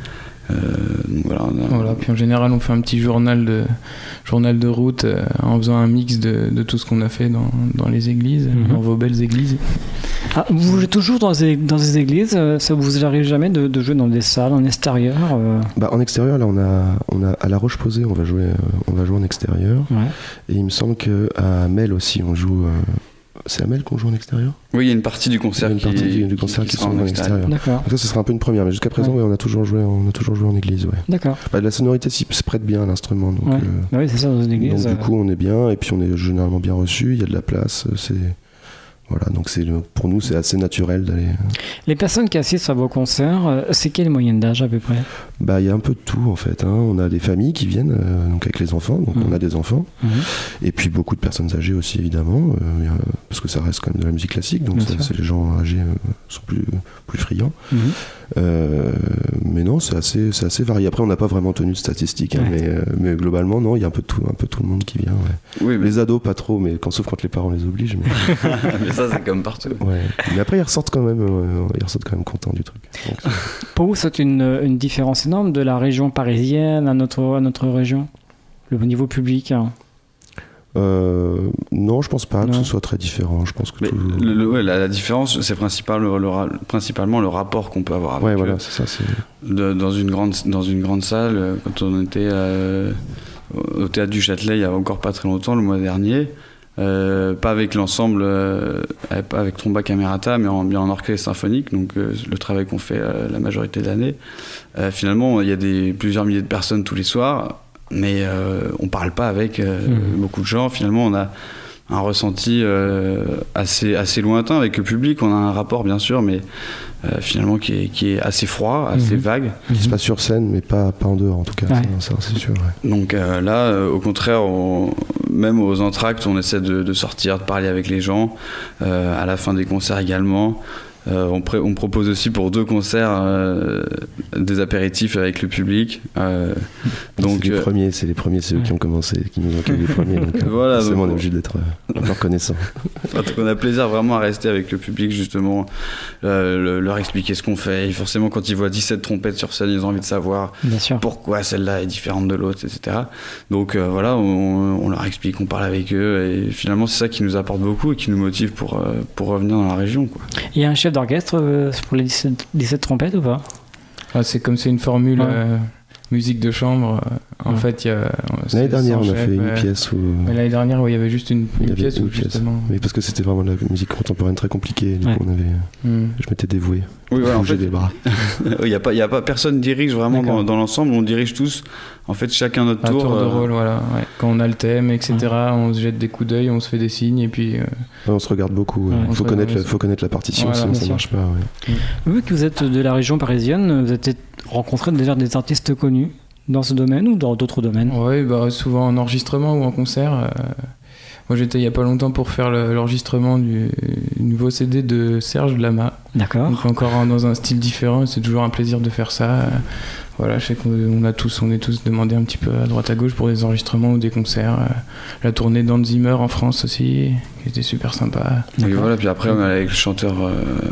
Euh, donc voilà, on a... voilà. Puis en général, on fait un petit journal de, journal de route euh, en faisant un mix de, de tout ce qu'on a fait dans, dans les églises, mm-hmm. dans vos belles églises. Ah, vous jouez toujours dans des, dans des églises, ça vous arrive jamais de, de jouer dans des salles, en extérieur euh... bah, En extérieur, là, on a, on a à La Roche-Posay, on va jouer, on va jouer en extérieur. Ouais. Et il me semble qu'à Mel aussi, on joue. Euh... C'est à Mel qu'on joue en extérieur ? Oui, il y a une partie du concert, une qui, partie du, du concert qui, qui, qui sont en extérieur. D'accord. Donc ça, ce sera un peu une première, mais jusqu'à présent, ouais. Ouais, on a toujours joué, on a toujours joué en église. Ouais. D'accord. Bah, la sonorité se prête bien à l'instrument. Donc, ouais. euh, bah oui, c'est ça dans une église. Donc du coup, on est bien, et puis on est généralement bien reçu. Il y a de la place. C'est voilà, donc c'est pour nous, c'est assez naturel d'aller. Les personnes qui assistent à vos concerts, c'est quelle moyenne d'âge à peu près ? Bah, il y a un peu de tout en fait. Hein. On a des familles qui viennent, euh, donc avec les enfants, donc mmh. on a des enfants, mmh. et puis beaucoup de personnes âgées aussi évidemment, euh, parce que ça reste quand même de la musique classique, donc ça, c'est les gens âgés euh, sont plus plus friands. Mmh. Euh, mais non, c'est assez c'est assez varié. Après, on n'a pas vraiment tenu de statistiques, hein, ouais. mais euh, mais globalement, non, il y a un peu de tout, un peu tout le monde qui vient. Ouais. Oui, mais... Les ados, pas trop, mais quand sauf quand les parents les obligent. Mais, mais ça, c'est comme partout. Ouais. Mais après, ils ressortent quand même, euh, ils ressortent quand même contents du truc. Donc, pour vous, c'est une une différence énorme de la région parisienne à notre à notre région, le niveau public. Hein. Euh, non, je pense pas non. que ce soit très différent. Je pense que mais tout... le, le, ouais, la, la différence, c'est principalement le, le, principalement le rapport qu'on peut avoir avec ouais, eux. Voilà, c'est ça, c'est... De, dans une grande dans une grande salle, quand on était euh, au théâtre du Châtelet il y a encore pas très longtemps, le mois dernier. Euh, pas avec l'ensemble, euh, pas avec Tromba Camerata, mais en, bien en orchestre symphonique, donc euh, le travail qu'on fait euh, la majorité de l'année. Euh, finalement, il y a des, plusieurs milliers de personnes tous les soirs, mais euh, on parle pas avec euh, mmh. beaucoup de gens. Finalement, on a un ressenti euh, assez, assez lointain avec le public. On a un rapport, bien sûr, mais euh, finalement qui est, qui est assez froid, assez mmh. vague. Il se passe sur scène, mais pas, pas en dehors, en tout cas, ouais. ça, ça, c'est sûr. Ouais. Donc euh, là, euh, au contraire, on, même aux entractes, on essaie de, de sortir, de parler avec les gens. Euh, à la fin des concerts également. Euh, on, pré- on propose aussi pour deux concerts euh, des apéritifs avec le public. Euh, donc c'est les euh, premiers, c'est les premiers, c'est eux qui ont commencé, qui nous ont accueillis les premiers. Donc, voilà, c'est donc, on est obligé d'être euh, reconnaissant. Donc on a plaisir vraiment à rester avec le public justement, euh, le, leur expliquer ce qu'on fait. Et forcément, quand ils voient dix-sept trompettes sur scène, ils ont envie de savoir pourquoi celle-là est différente de l'autre, et cetera. Donc euh, voilà, on, on leur explique, on parle avec eux, et finalement c'est ça qui nous apporte beaucoup et qui nous motive pour euh, pour revenir dans la région, quoi. Il y a un chef d'orchestre euh, pour les dix-sept, dix-sept trompettes ou pas ? Ah, c'est comme c'est une formule ouais. euh, musique de chambre. Euh, en ouais. fait, il y a. L'année dernière, on a chef, fait une ouais. pièce où. Mais l'année dernière, où il y avait juste une, une pièce une où pièce. justement. Mais parce que c'était vraiment de la musique contemporaine très compliquée. Du ouais. coup, on avait. Mm. Je m'étais dévoué. Oui, voilà, en fait, des bras. Il y a pas, il y a pas personne dirige vraiment dans, dans l'ensemble. On dirige tous. En fait, chacun notre à tour. tour de euh... rôle, voilà. Ouais. Quand on a le thème, et cetera, ouais. on se jette des coups d'œil, on se fait des signes et puis. Euh... Ouais, on se regarde beaucoup. Il ouais. faut connaître, la, faut connaître la partition, voilà, sinon ça sûr. marche pas. Ouais. Mm. Vu que vous êtes de la région parisienne, vous avez rencontré déjà des artistes connus dans ce domaine ou dans d'autres domaines ? Oui, bah, souvent en enregistrement ou en concert. Euh... Moi, j'étais il n'y a pas longtemps pour faire le, l'enregistrement du, du nouveau C D de Serge Lama. D'accord. Donc encore dans un style différent, c'est toujours un plaisir de faire ça. Voilà, je sais qu'on a tous, on est tous demandé un petit peu à droite à gauche pour des enregistrements ou des concerts. La tournée d'Hans Zimmer en France aussi, qui était super sympa. Et voilà, puis après on est avec le chanteur, euh,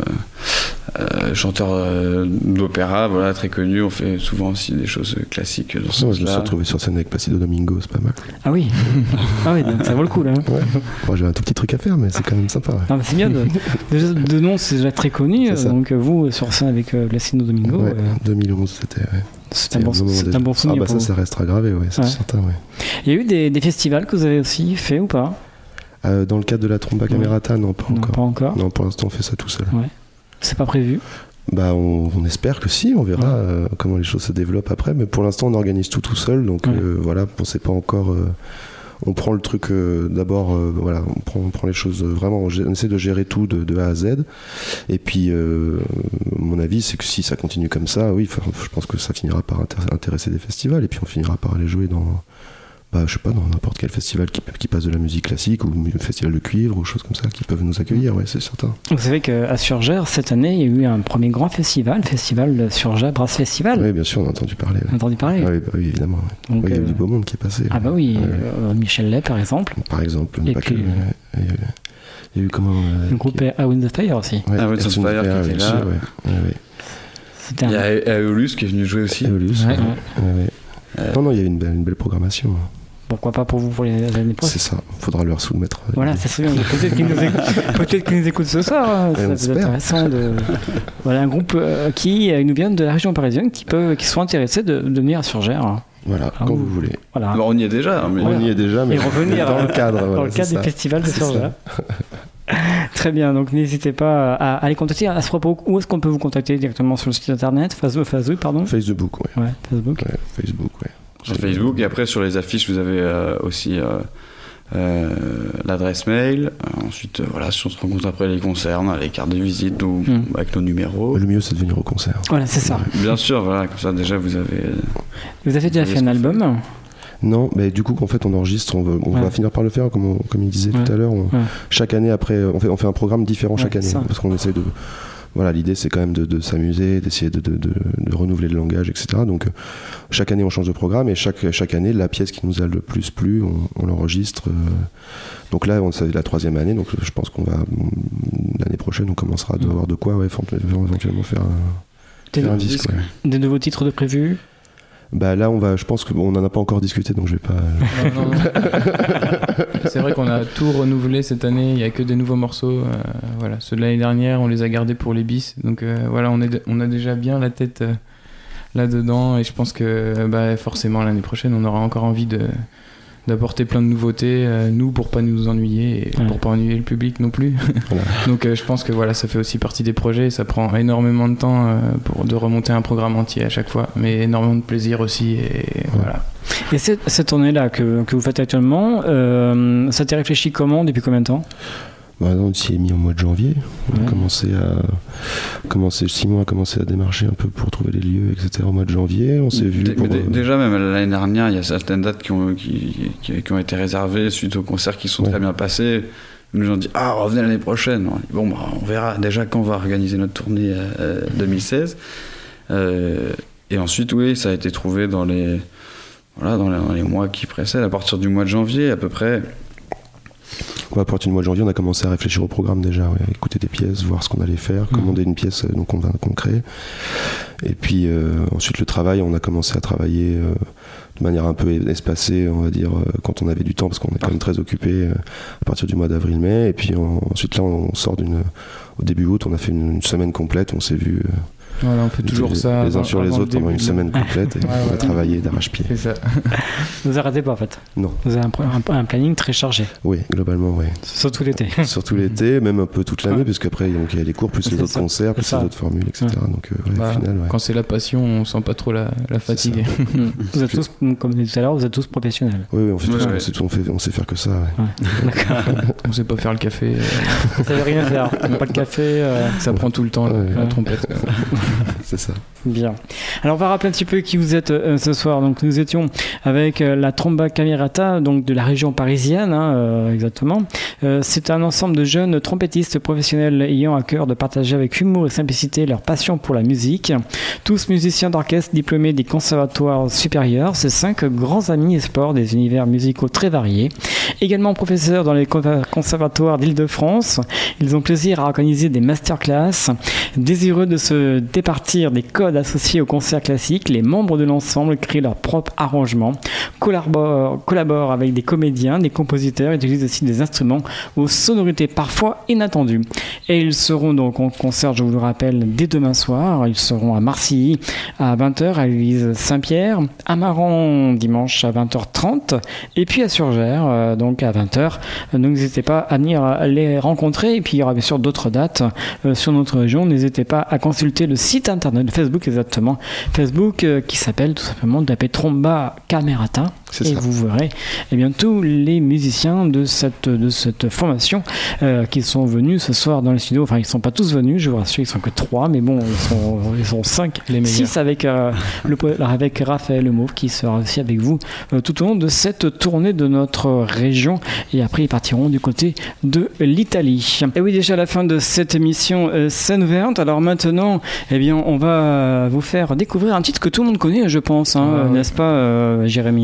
euh, chanteur euh, d'opéra, voilà, très connu. On fait souvent aussi des choses classiques dans ce non, sens-là. Je me suis retrouvé sur scène avec Placido Domingo, c'est pas mal. Ah oui, ah oui, donc ça vaut le coup là. Ouais. Bon, j'ai un tout petit truc à faire, mais c'est quand même sympa. Ouais. Ah bah c'est bien. De, de, de nom, c'est déjà très connu. Donc vous sur scène avec euh, Placido Domingo. Ouais, euh... deux mille onze, c'était. Ouais. C'est un, bon, c'est un bon souvenir. Ah bah ça, ça restera gravé, ouais, c'est ouais. certain, ouais. Il y a eu des, des festivals que vous avez aussi fait ou pas ? euh, Dans le cadre de la Tromba Camerata, ouais. non, pas non, encore. Pas encore. Non, pour l'instant, on fait ça tout seul. Ouais. C'est pas prévu ? Bah, on, on espère que si, on verra ouais. euh, comment les choses se développent après, mais pour l'instant, on organise tout tout seul, donc ouais. euh, voilà, on sait pas encore. Euh, on prend le truc euh, d'abord, euh, voilà, on prend, on prend les choses vraiment, on, on essaie de gérer tout de, de A à Z. Et puis, euh, mon avis, c'est que si ça continue comme ça, oui, je pense que ça finira par intér- intéresser des festivals, et puis on finira par aller jouer dans, bah, je sais pas, dans n'importe quel festival qui, qui passe de la musique classique ou un festival de cuivre ou choses comme ça qui peuvent nous accueillir, ouais, c'est certain. Vous savez qu'à Surgères, cette année, il y a eu un premier grand festival, le festival Surgères Brass Festival. Oui, bien sûr, on a entendu parler. On a entendu parler. Ah, oui, bah, oui, évidemment. Ouais. Donc, ouais, il y a eu euh... du beau monde qui est passé. Ah bah oui, ouais. euh, Michel Lay par exemple. Par exemple, et pas puis, que. Il y a eu, il y a eu comment euh, le groupe qui... A Wind of Fire aussi. Ouais, A Wind of Fire qui était là. Ouais, ouais. Il y a Aeolus qui est venu jouer aussi. Aeolus, Ouais. ouais. Ouais, ouais. Euh... Non, non, il y a une belle, une belle programmation. Pourquoi pas pour vous pour les années prochaines. C'est ça, faudra leur soumettre. Voilà, ça serait bien. Peut-être qu'ils nous, écoutent, peut-être qu'ils nous écoutent ce soir. Ça peut être intéressant de. Voilà, un groupe euh, qui nous vient de la région parisienne, qui peut, qui sont intéressés de, de venir à Surgères. Voilà, ah, quand vous, vous voulez. Voilà. Alors, on y est déjà. Mais... On y est déjà, mais et revenir dans le cadre, dans voilà, le cadre des ça. festivals de Surgères. Très bien, donc n'hésitez pas à, à les contacter. À ce propos, où est-ce qu'on peut vous contacter directement sur le site internet, Facebook, Facebook pardon. Facebook, ouais. Ouais, Facebook. Ouais, Facebook, ouais. Sur Facebook, et après sur les affiches, vous avez euh, aussi euh, euh, l'adresse mail. Euh, ensuite, euh, voilà, si on se rencontre après les concerts, on a les cartes de visite ou mm. avec nos numéros. Le mieux, c'est de venir au concert. Voilà, c'est ça. Bien sûr, voilà, comme ça déjà vous avez. Vous avez déjà fait un album ? Non, mais du coup, en fait, on enregistre, on, va, on ouais. va finir par le faire, comme, on, comme il disait ouais. tout à l'heure. On, ouais. Chaque année, après, on fait, on fait un programme différent ouais, chaque année, ça. Parce qu'on essaie de. Voilà, l'idée c'est quand même de, de s'amuser, d'essayer de, de, de, de renouveler le langage, et cetera. Donc chaque année on change de programme et chaque, chaque année la pièce qui nous a le plus plu, on, on l'enregistre. Donc là, on, c'est la troisième année, donc je pense qu'on va l'année prochaine on commencera à mmh. avoir de quoi ouais, éventuellement faire un, faire un disque. Ouais. Des nouveaux titres de prévus ? Bah là on va, je pense qu'on n'en a pas encore discuté donc je vais pas. Non, non, non. C'est vrai qu'on a tout renouvelé cette année, il y a que des nouveaux morceaux. Euh, voilà, ceux de l'année dernière on les a gardés pour les bis, donc euh, voilà on est, on a déjà bien la tête euh, là dedans et je pense que bah, forcément l'année prochaine on aura encore envie de d'apporter plein de nouveautés, euh, nous pour pas nous ennuyer et ouais. pour pas ennuyer le public non plus. Voilà. Donc euh, je pense que voilà, ça fait aussi partie des projets, ça prend énormément de temps euh, pour de remonter un programme entier à chaque fois, mais énormément de plaisir aussi et ouais. voilà. Et cette, cette tournée-là que, que vous faites actuellement, euh, ça t'est réfléchi comment, depuis combien de temps ? Bah non, on s'y est mis au mois de janvier. On ouais. a commencé à commencer, Simon a commencé à démarcher un peu pour trouver les lieux, et cetera. Au mois de janvier, on s'est vu. D- pour, d- euh... Déjà, même l'année dernière, il y a certaines dates qui ont, qui, qui, qui ont été réservées suite aux concerts qui sont ouais. très bien passés. Ils nous ont dit ah revenez l'année prochaine. On dit, bon bah on verra déjà quand on va organiser notre tournée euh, deux mille seize. Euh, et ensuite oui, ça a été trouvé dans les voilà dans les, dans les mois qui précèdent, à partir du mois de janvier à peu près. Ouais, à partir du mois de janvier, on a commencé à réfléchir au programme déjà, ouais, à écouter des pièces, voir ce qu'on allait faire, mmh. commander une pièce donc on, qu'on crée. Et puis euh, ensuite le travail, on a commencé à travailler euh, de manière un peu espacée, on va dire, euh, quand on avait du temps, parce qu'on est quand même très occupé euh, à partir du mois d'avril-mai. Et puis on, ensuite là, on sort d'une... Au début août, on a fait une, une semaine complète, on s'est vu... Euh, Voilà, on fait toujours les, ça. Les uns sur les autres pendant une semaine complète et ouais, on a ouais. travaillé d'arrache-pied. C'est ça. Vous arrêtez pas en fait. Non. Vous avez un, un, un planning très chargé. Oui, globalement, oui. Surtout l'été. Surtout l'été, même un peu toute l'année, ouais. parce qu'après donc, il y a les cours, plus c'est les autres ça. concerts, plus les autres formules, et cetera. Ouais. Donc, euh, ouais, bah, au final, ouais. Quand c'est la passion, on sent pas trop la, la fatigue. Vous êtes tous, comme je disais tout à l'heure, vous êtes tous professionnels. Oui, oui on, fait ouais, tout, ouais. on, sait, on, fait, on sait faire que ça. Ouais. Ouais. D'accord. On sait pas faire le café. Vous savez rien faire. Pas de café. Euh... Ça prend tout le temps, ouais. la, la trompette. C'est ça. Bien. Alors on va rappeler un petit peu qui vous êtes euh, ce soir. Donc nous étions avec euh, la Tromba Camerata, donc de la région parisienne, hein, euh, exactement. Euh, c'est un ensemble de jeunes trompettistes professionnels ayant à cœur de partager avec humour et simplicité leur passion pour la musique. Tous musiciens d'orchestre diplômés des conservatoires supérieurs. Ces cinq grands amis et sports des univers musicaux très variés. Également professeurs dans les conservatoires d'Île-de-France. Ils ont plaisir à organiser des masterclass. Désireux de se départir des codes associés au concert classique, les membres de l'ensemble créent leur propre arrangement, collaborent, collaborent avec des comédiens, des compositeurs et utilisent aussi des instruments aux sonorités parfois inattendues. Et ils seront donc en concert, je vous le rappelle, dès demain soir. Ils seront à Marcilly à vingt heures, à l'église Saint-Pierre, à Maran dimanche à vingt heures trente et puis à Surgères euh, donc à vingt heures. Donc n'hésitez pas à venir les rencontrer et puis il y aura bien sûr d'autres dates euh, sur notre région. N'hésitez pas à consulter le site internet Facebook exactement, Facebook euh, qui s'appelle tout simplement tapez Tromba Camerata et ça. Vous verrez eh bien, tous les musiciens de cette, de cette formation euh, qui sont venus ce soir dans le studio. Enfin, ils ne sont pas tous venus, je vous rassure, ils ne sont que trois, mais bon, ils sont, ils sont cinq, six avec, euh, le, avec Raphaël Le Mauve qui sera aussi avec vous euh, tout au long de cette tournée de notre région. Et après, ils partiront du côté de l'Italie. Et oui, déjà à la fin de cette émission euh, Scène ouverte. Alors maintenant, eh bien, on va vous faire découvrir un titre que tout le monde connaît, je pense, hein, ah, n'est-ce oui. pas, euh, Jérémy hein.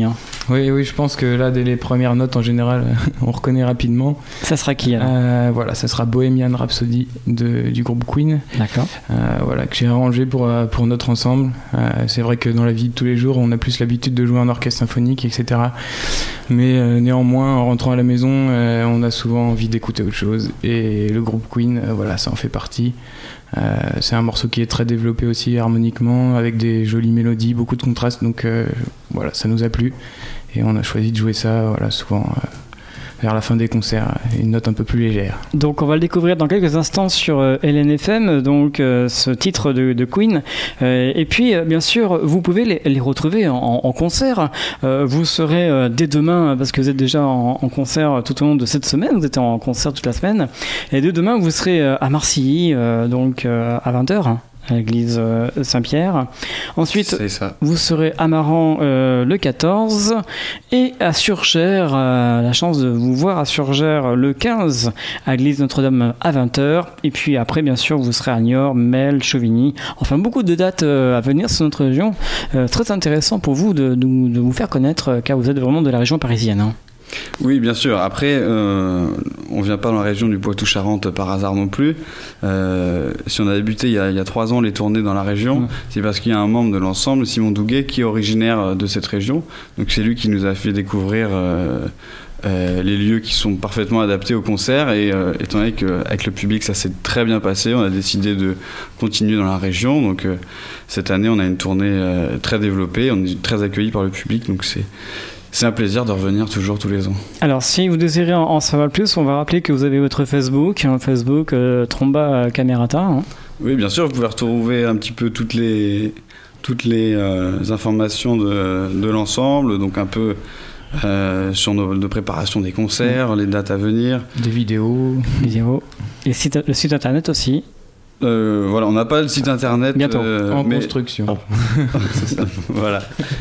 Oui, oui, je pense que là, dès les premières notes, en général, on reconnaît rapidement. Ça sera qui alors euh, Voilà, ça sera Bohemian Rhapsody de, du groupe Queen. D'accord. Euh, voilà, que j'ai arrangé pour, pour notre ensemble. Euh, c'est vrai que dans la vie de tous les jours, on a plus l'habitude de jouer en orchestre symphonique, et cetera. Mais euh, néanmoins, en rentrant à la maison, euh, on a souvent envie d'écouter autre chose. Et le groupe Queen, euh, voilà, ça en fait partie. Euh, c'est un morceau qui est très développé aussi harmoniquement, avec des jolies mélodies, beaucoup de contrastes, donc euh, voilà, ça nous a plu et on a choisi de jouer ça voilà, souvent euh, vers la fin des concerts, une note un peu plus légère. Donc on va le découvrir dans quelques instants sur euh, L N F M, donc euh, ce titre de, de Queen. Euh, et puis euh, bien sûr, vous pouvez les, les retrouver en, en concert. Euh, vous serez euh, dès demain, parce que vous êtes déjà en, en concert tout au long de cette semaine, vous êtes en concert toute la semaine. Et dès demain, vous serez euh, à Marcilly, euh, donc euh, à vingt heures. À l'église Saint-Pierre. Ensuite, vous serez à Maran euh, le quatorze et à Surgères, euh, la chance de vous voir à Surgères le quinze à l'église Notre-Dame à vingt heures. Et puis après, bien sûr, vous serez à Niort, Mel, Chauvigny. Enfin, beaucoup de dates euh, à venir sur notre région. Euh, très intéressant pour vous de, de, de vous faire connaître, euh, car vous êtes vraiment de la région parisienne. Hein. Oui, bien sûr. Après, euh, on ne vient pas dans la région du Poitou-Charentes par hasard non plus. Euh, si on a débuté il y a, il y a trois ans les tournées dans la région, mmh. c'est parce qu'il y a un membre de l'ensemble, Simon Douguet, qui est originaire de cette région. Donc c'est lui qui nous a fait découvrir euh, euh, les lieux qui sont parfaitement adaptés au concert. Et euh, étant donné qu'avec le public, ça s'est très bien passé, on a décidé de continuer dans la région. Donc euh, cette année, on a une tournée euh, très développée, on est très accueillis par le public. Donc c'est... C'est un plaisir de revenir toujours tous les ans. Alors, si vous désirez en, en savoir plus, on va rappeler que vous avez votre Facebook, hein, Facebook euh, Tromba Camerata. Hein. Oui, bien sûr, vous pouvez retrouver un petit peu toutes les, toutes les euh, informations de, de l'ensemble, donc un peu euh, sur nos, nos préparations des concerts, mmh. les dates à venir. Des vidéos. vidéos. Et le site, le site internet aussi. Euh, voilà, on n'a pas le site internet. Bientôt. Euh, en mais... construction. C'est ça. Voilà.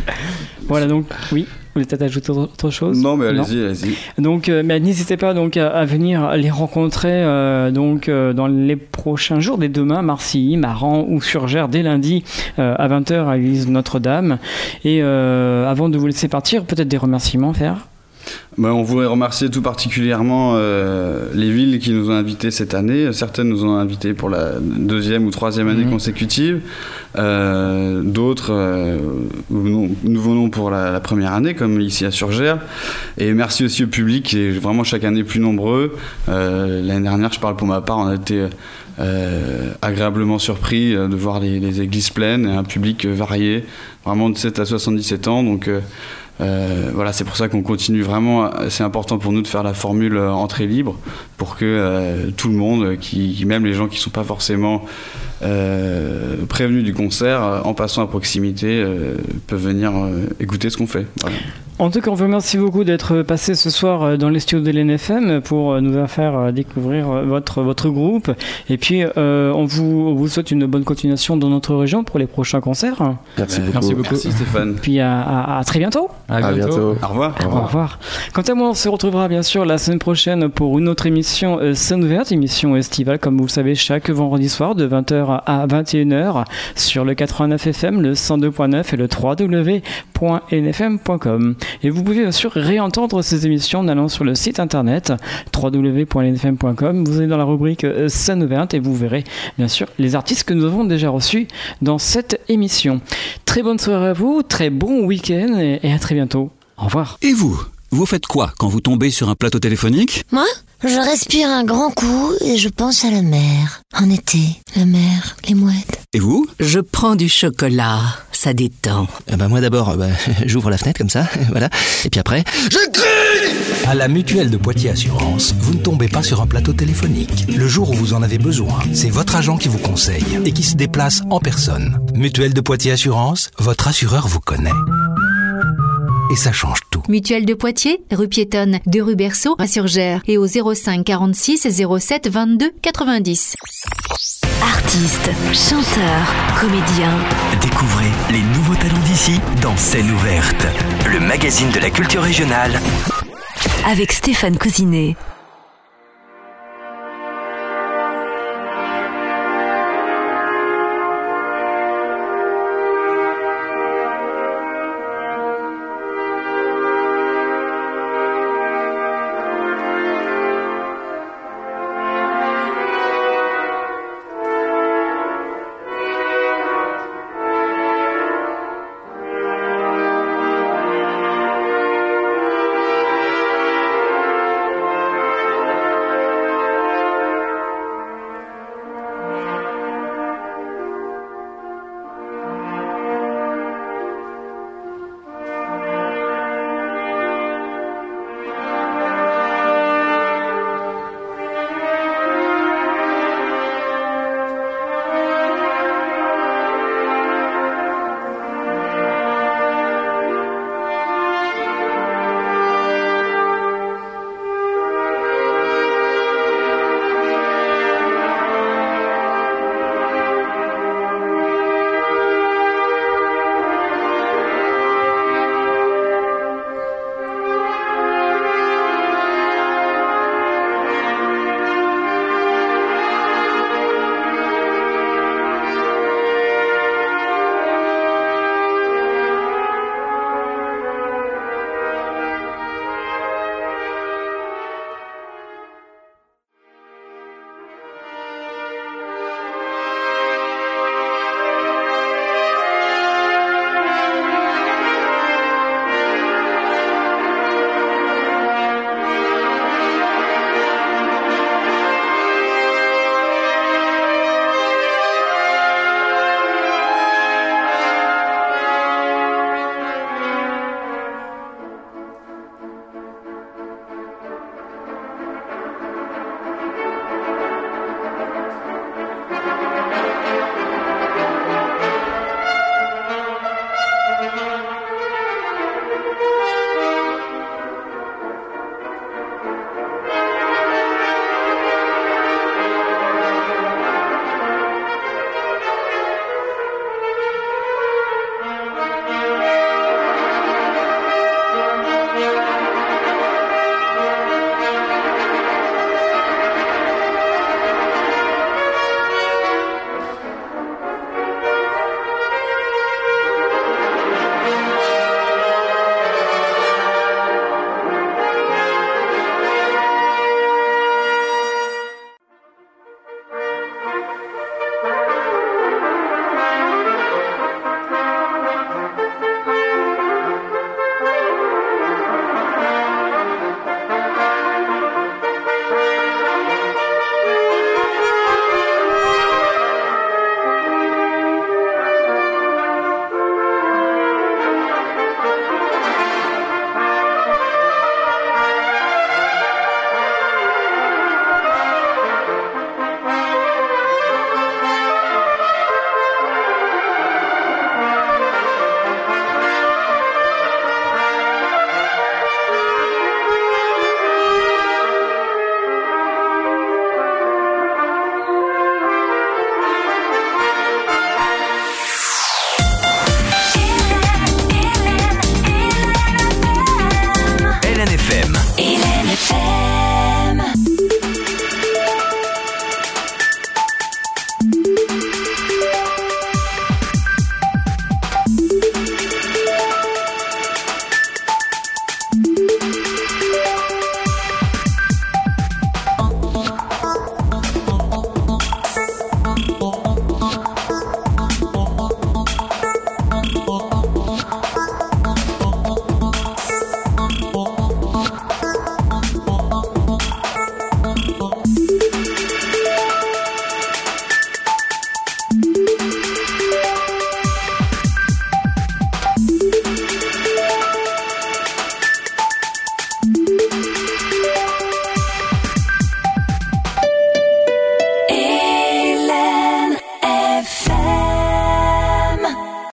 Voilà, donc, oui. Vous voulez peut-être ajouter autre chose ? Non, mais allez-y, non. allez-y. Donc, euh, mais n'hésitez pas donc à, à venir les rencontrer euh, donc euh, dans les prochains jours, dès demain, Marcilly, Maran ou Surgères, dès lundi euh, à vingt heures à l'église Notre-Dame. Et euh, avant de vous laisser partir, peut-être des remerciements à faire ? Ben, on voudrait remercier tout particulièrement euh, les villes qui nous ont invités cette année. Certaines nous ont invités pour la deuxième ou troisième année mmh. consécutive. Euh, d'autres, euh, nous, nous venons pour la, la première année, comme ici à Surgères. Et merci aussi au public qui est vraiment chaque année plus nombreux. Euh, l'année dernière, je parle pour ma part, on a été euh, agréablement surpris de voir les, les églises pleines et un public varié, vraiment de sept à soixante-dix-sept ans. Donc, euh, Euh, voilà, c'est pour ça qu'on continue vraiment. C'est important pour nous de faire la formule euh, entrée libre pour que euh, tout le monde, qui, même les gens qui ne sont pas forcément euh, prévenus du concert, euh, en passant à proximité, euh, peuvent venir euh, écouter ce qu'on fait. Voilà. En tout cas, on vous remercie beaucoup d'être passé ce soir dans les studios de l'N F M pour nous faire découvrir votre, votre groupe. Et puis, euh, on, vous, on vous souhaite une bonne continuation dans notre région pour les prochains concerts. Merci beaucoup. Merci beaucoup. Merci Stéphane. Puis à, à, à très bientôt. À bientôt. À bientôt. Au revoir. Au revoir. Au revoir. Quant à moi, on se retrouvera bien sûr la semaine prochaine pour une autre émission euh, Scène ouverte, émission estivale, comme vous le savez, chaque vendredi soir de vingt heures à vingt et une heures sur le quatre-vingt-neuf F M, le cent deux point neuf et le w w w point n f m point com. Et vous pouvez bien sûr réentendre ces émissions en allant sur le site internet w w w point n f m point com. Vous allez dans la rubrique euh, Scène ouverte et vous verrez bien sûr les artistes que nous avons déjà reçus dans cette émission. Très bonne soirée à vous, très bon week-end et, et à très bientôt. Au revoir. Et vous, vous faites quoi quand vous tombez sur un plateau téléphonique ? Moi, je respire un grand coup et je pense à la mer. En été, la mer, les mouettes. Et vous ? Je prends du chocolat, ça détend. Eh ben moi d'abord, bah, j'ouvre la fenêtre comme ça, voilà. Et puis après, je crie ! À la Mutuelle de Poitiers Assurance, vous ne tombez pas sur un plateau téléphonique. Le jour où vous en avez besoin, c'est votre agent qui vous conseille et qui se déplace en personne. Mutuelle de Poitiers Assurance, votre assureur vous connaît. Et ça change tout. Mutuelle de Poitiers, rue piétonne de rue Berceau à Surgères et au zéro cinq quarante-six zéro sept vingt-deux quatre-vingt-dix. Artistes, chanteurs, comédiens. Découvrez les nouveaux talents d'ici dans Scène ouverte, le magazine de la culture régionale. Avec Stéphane Cousinet.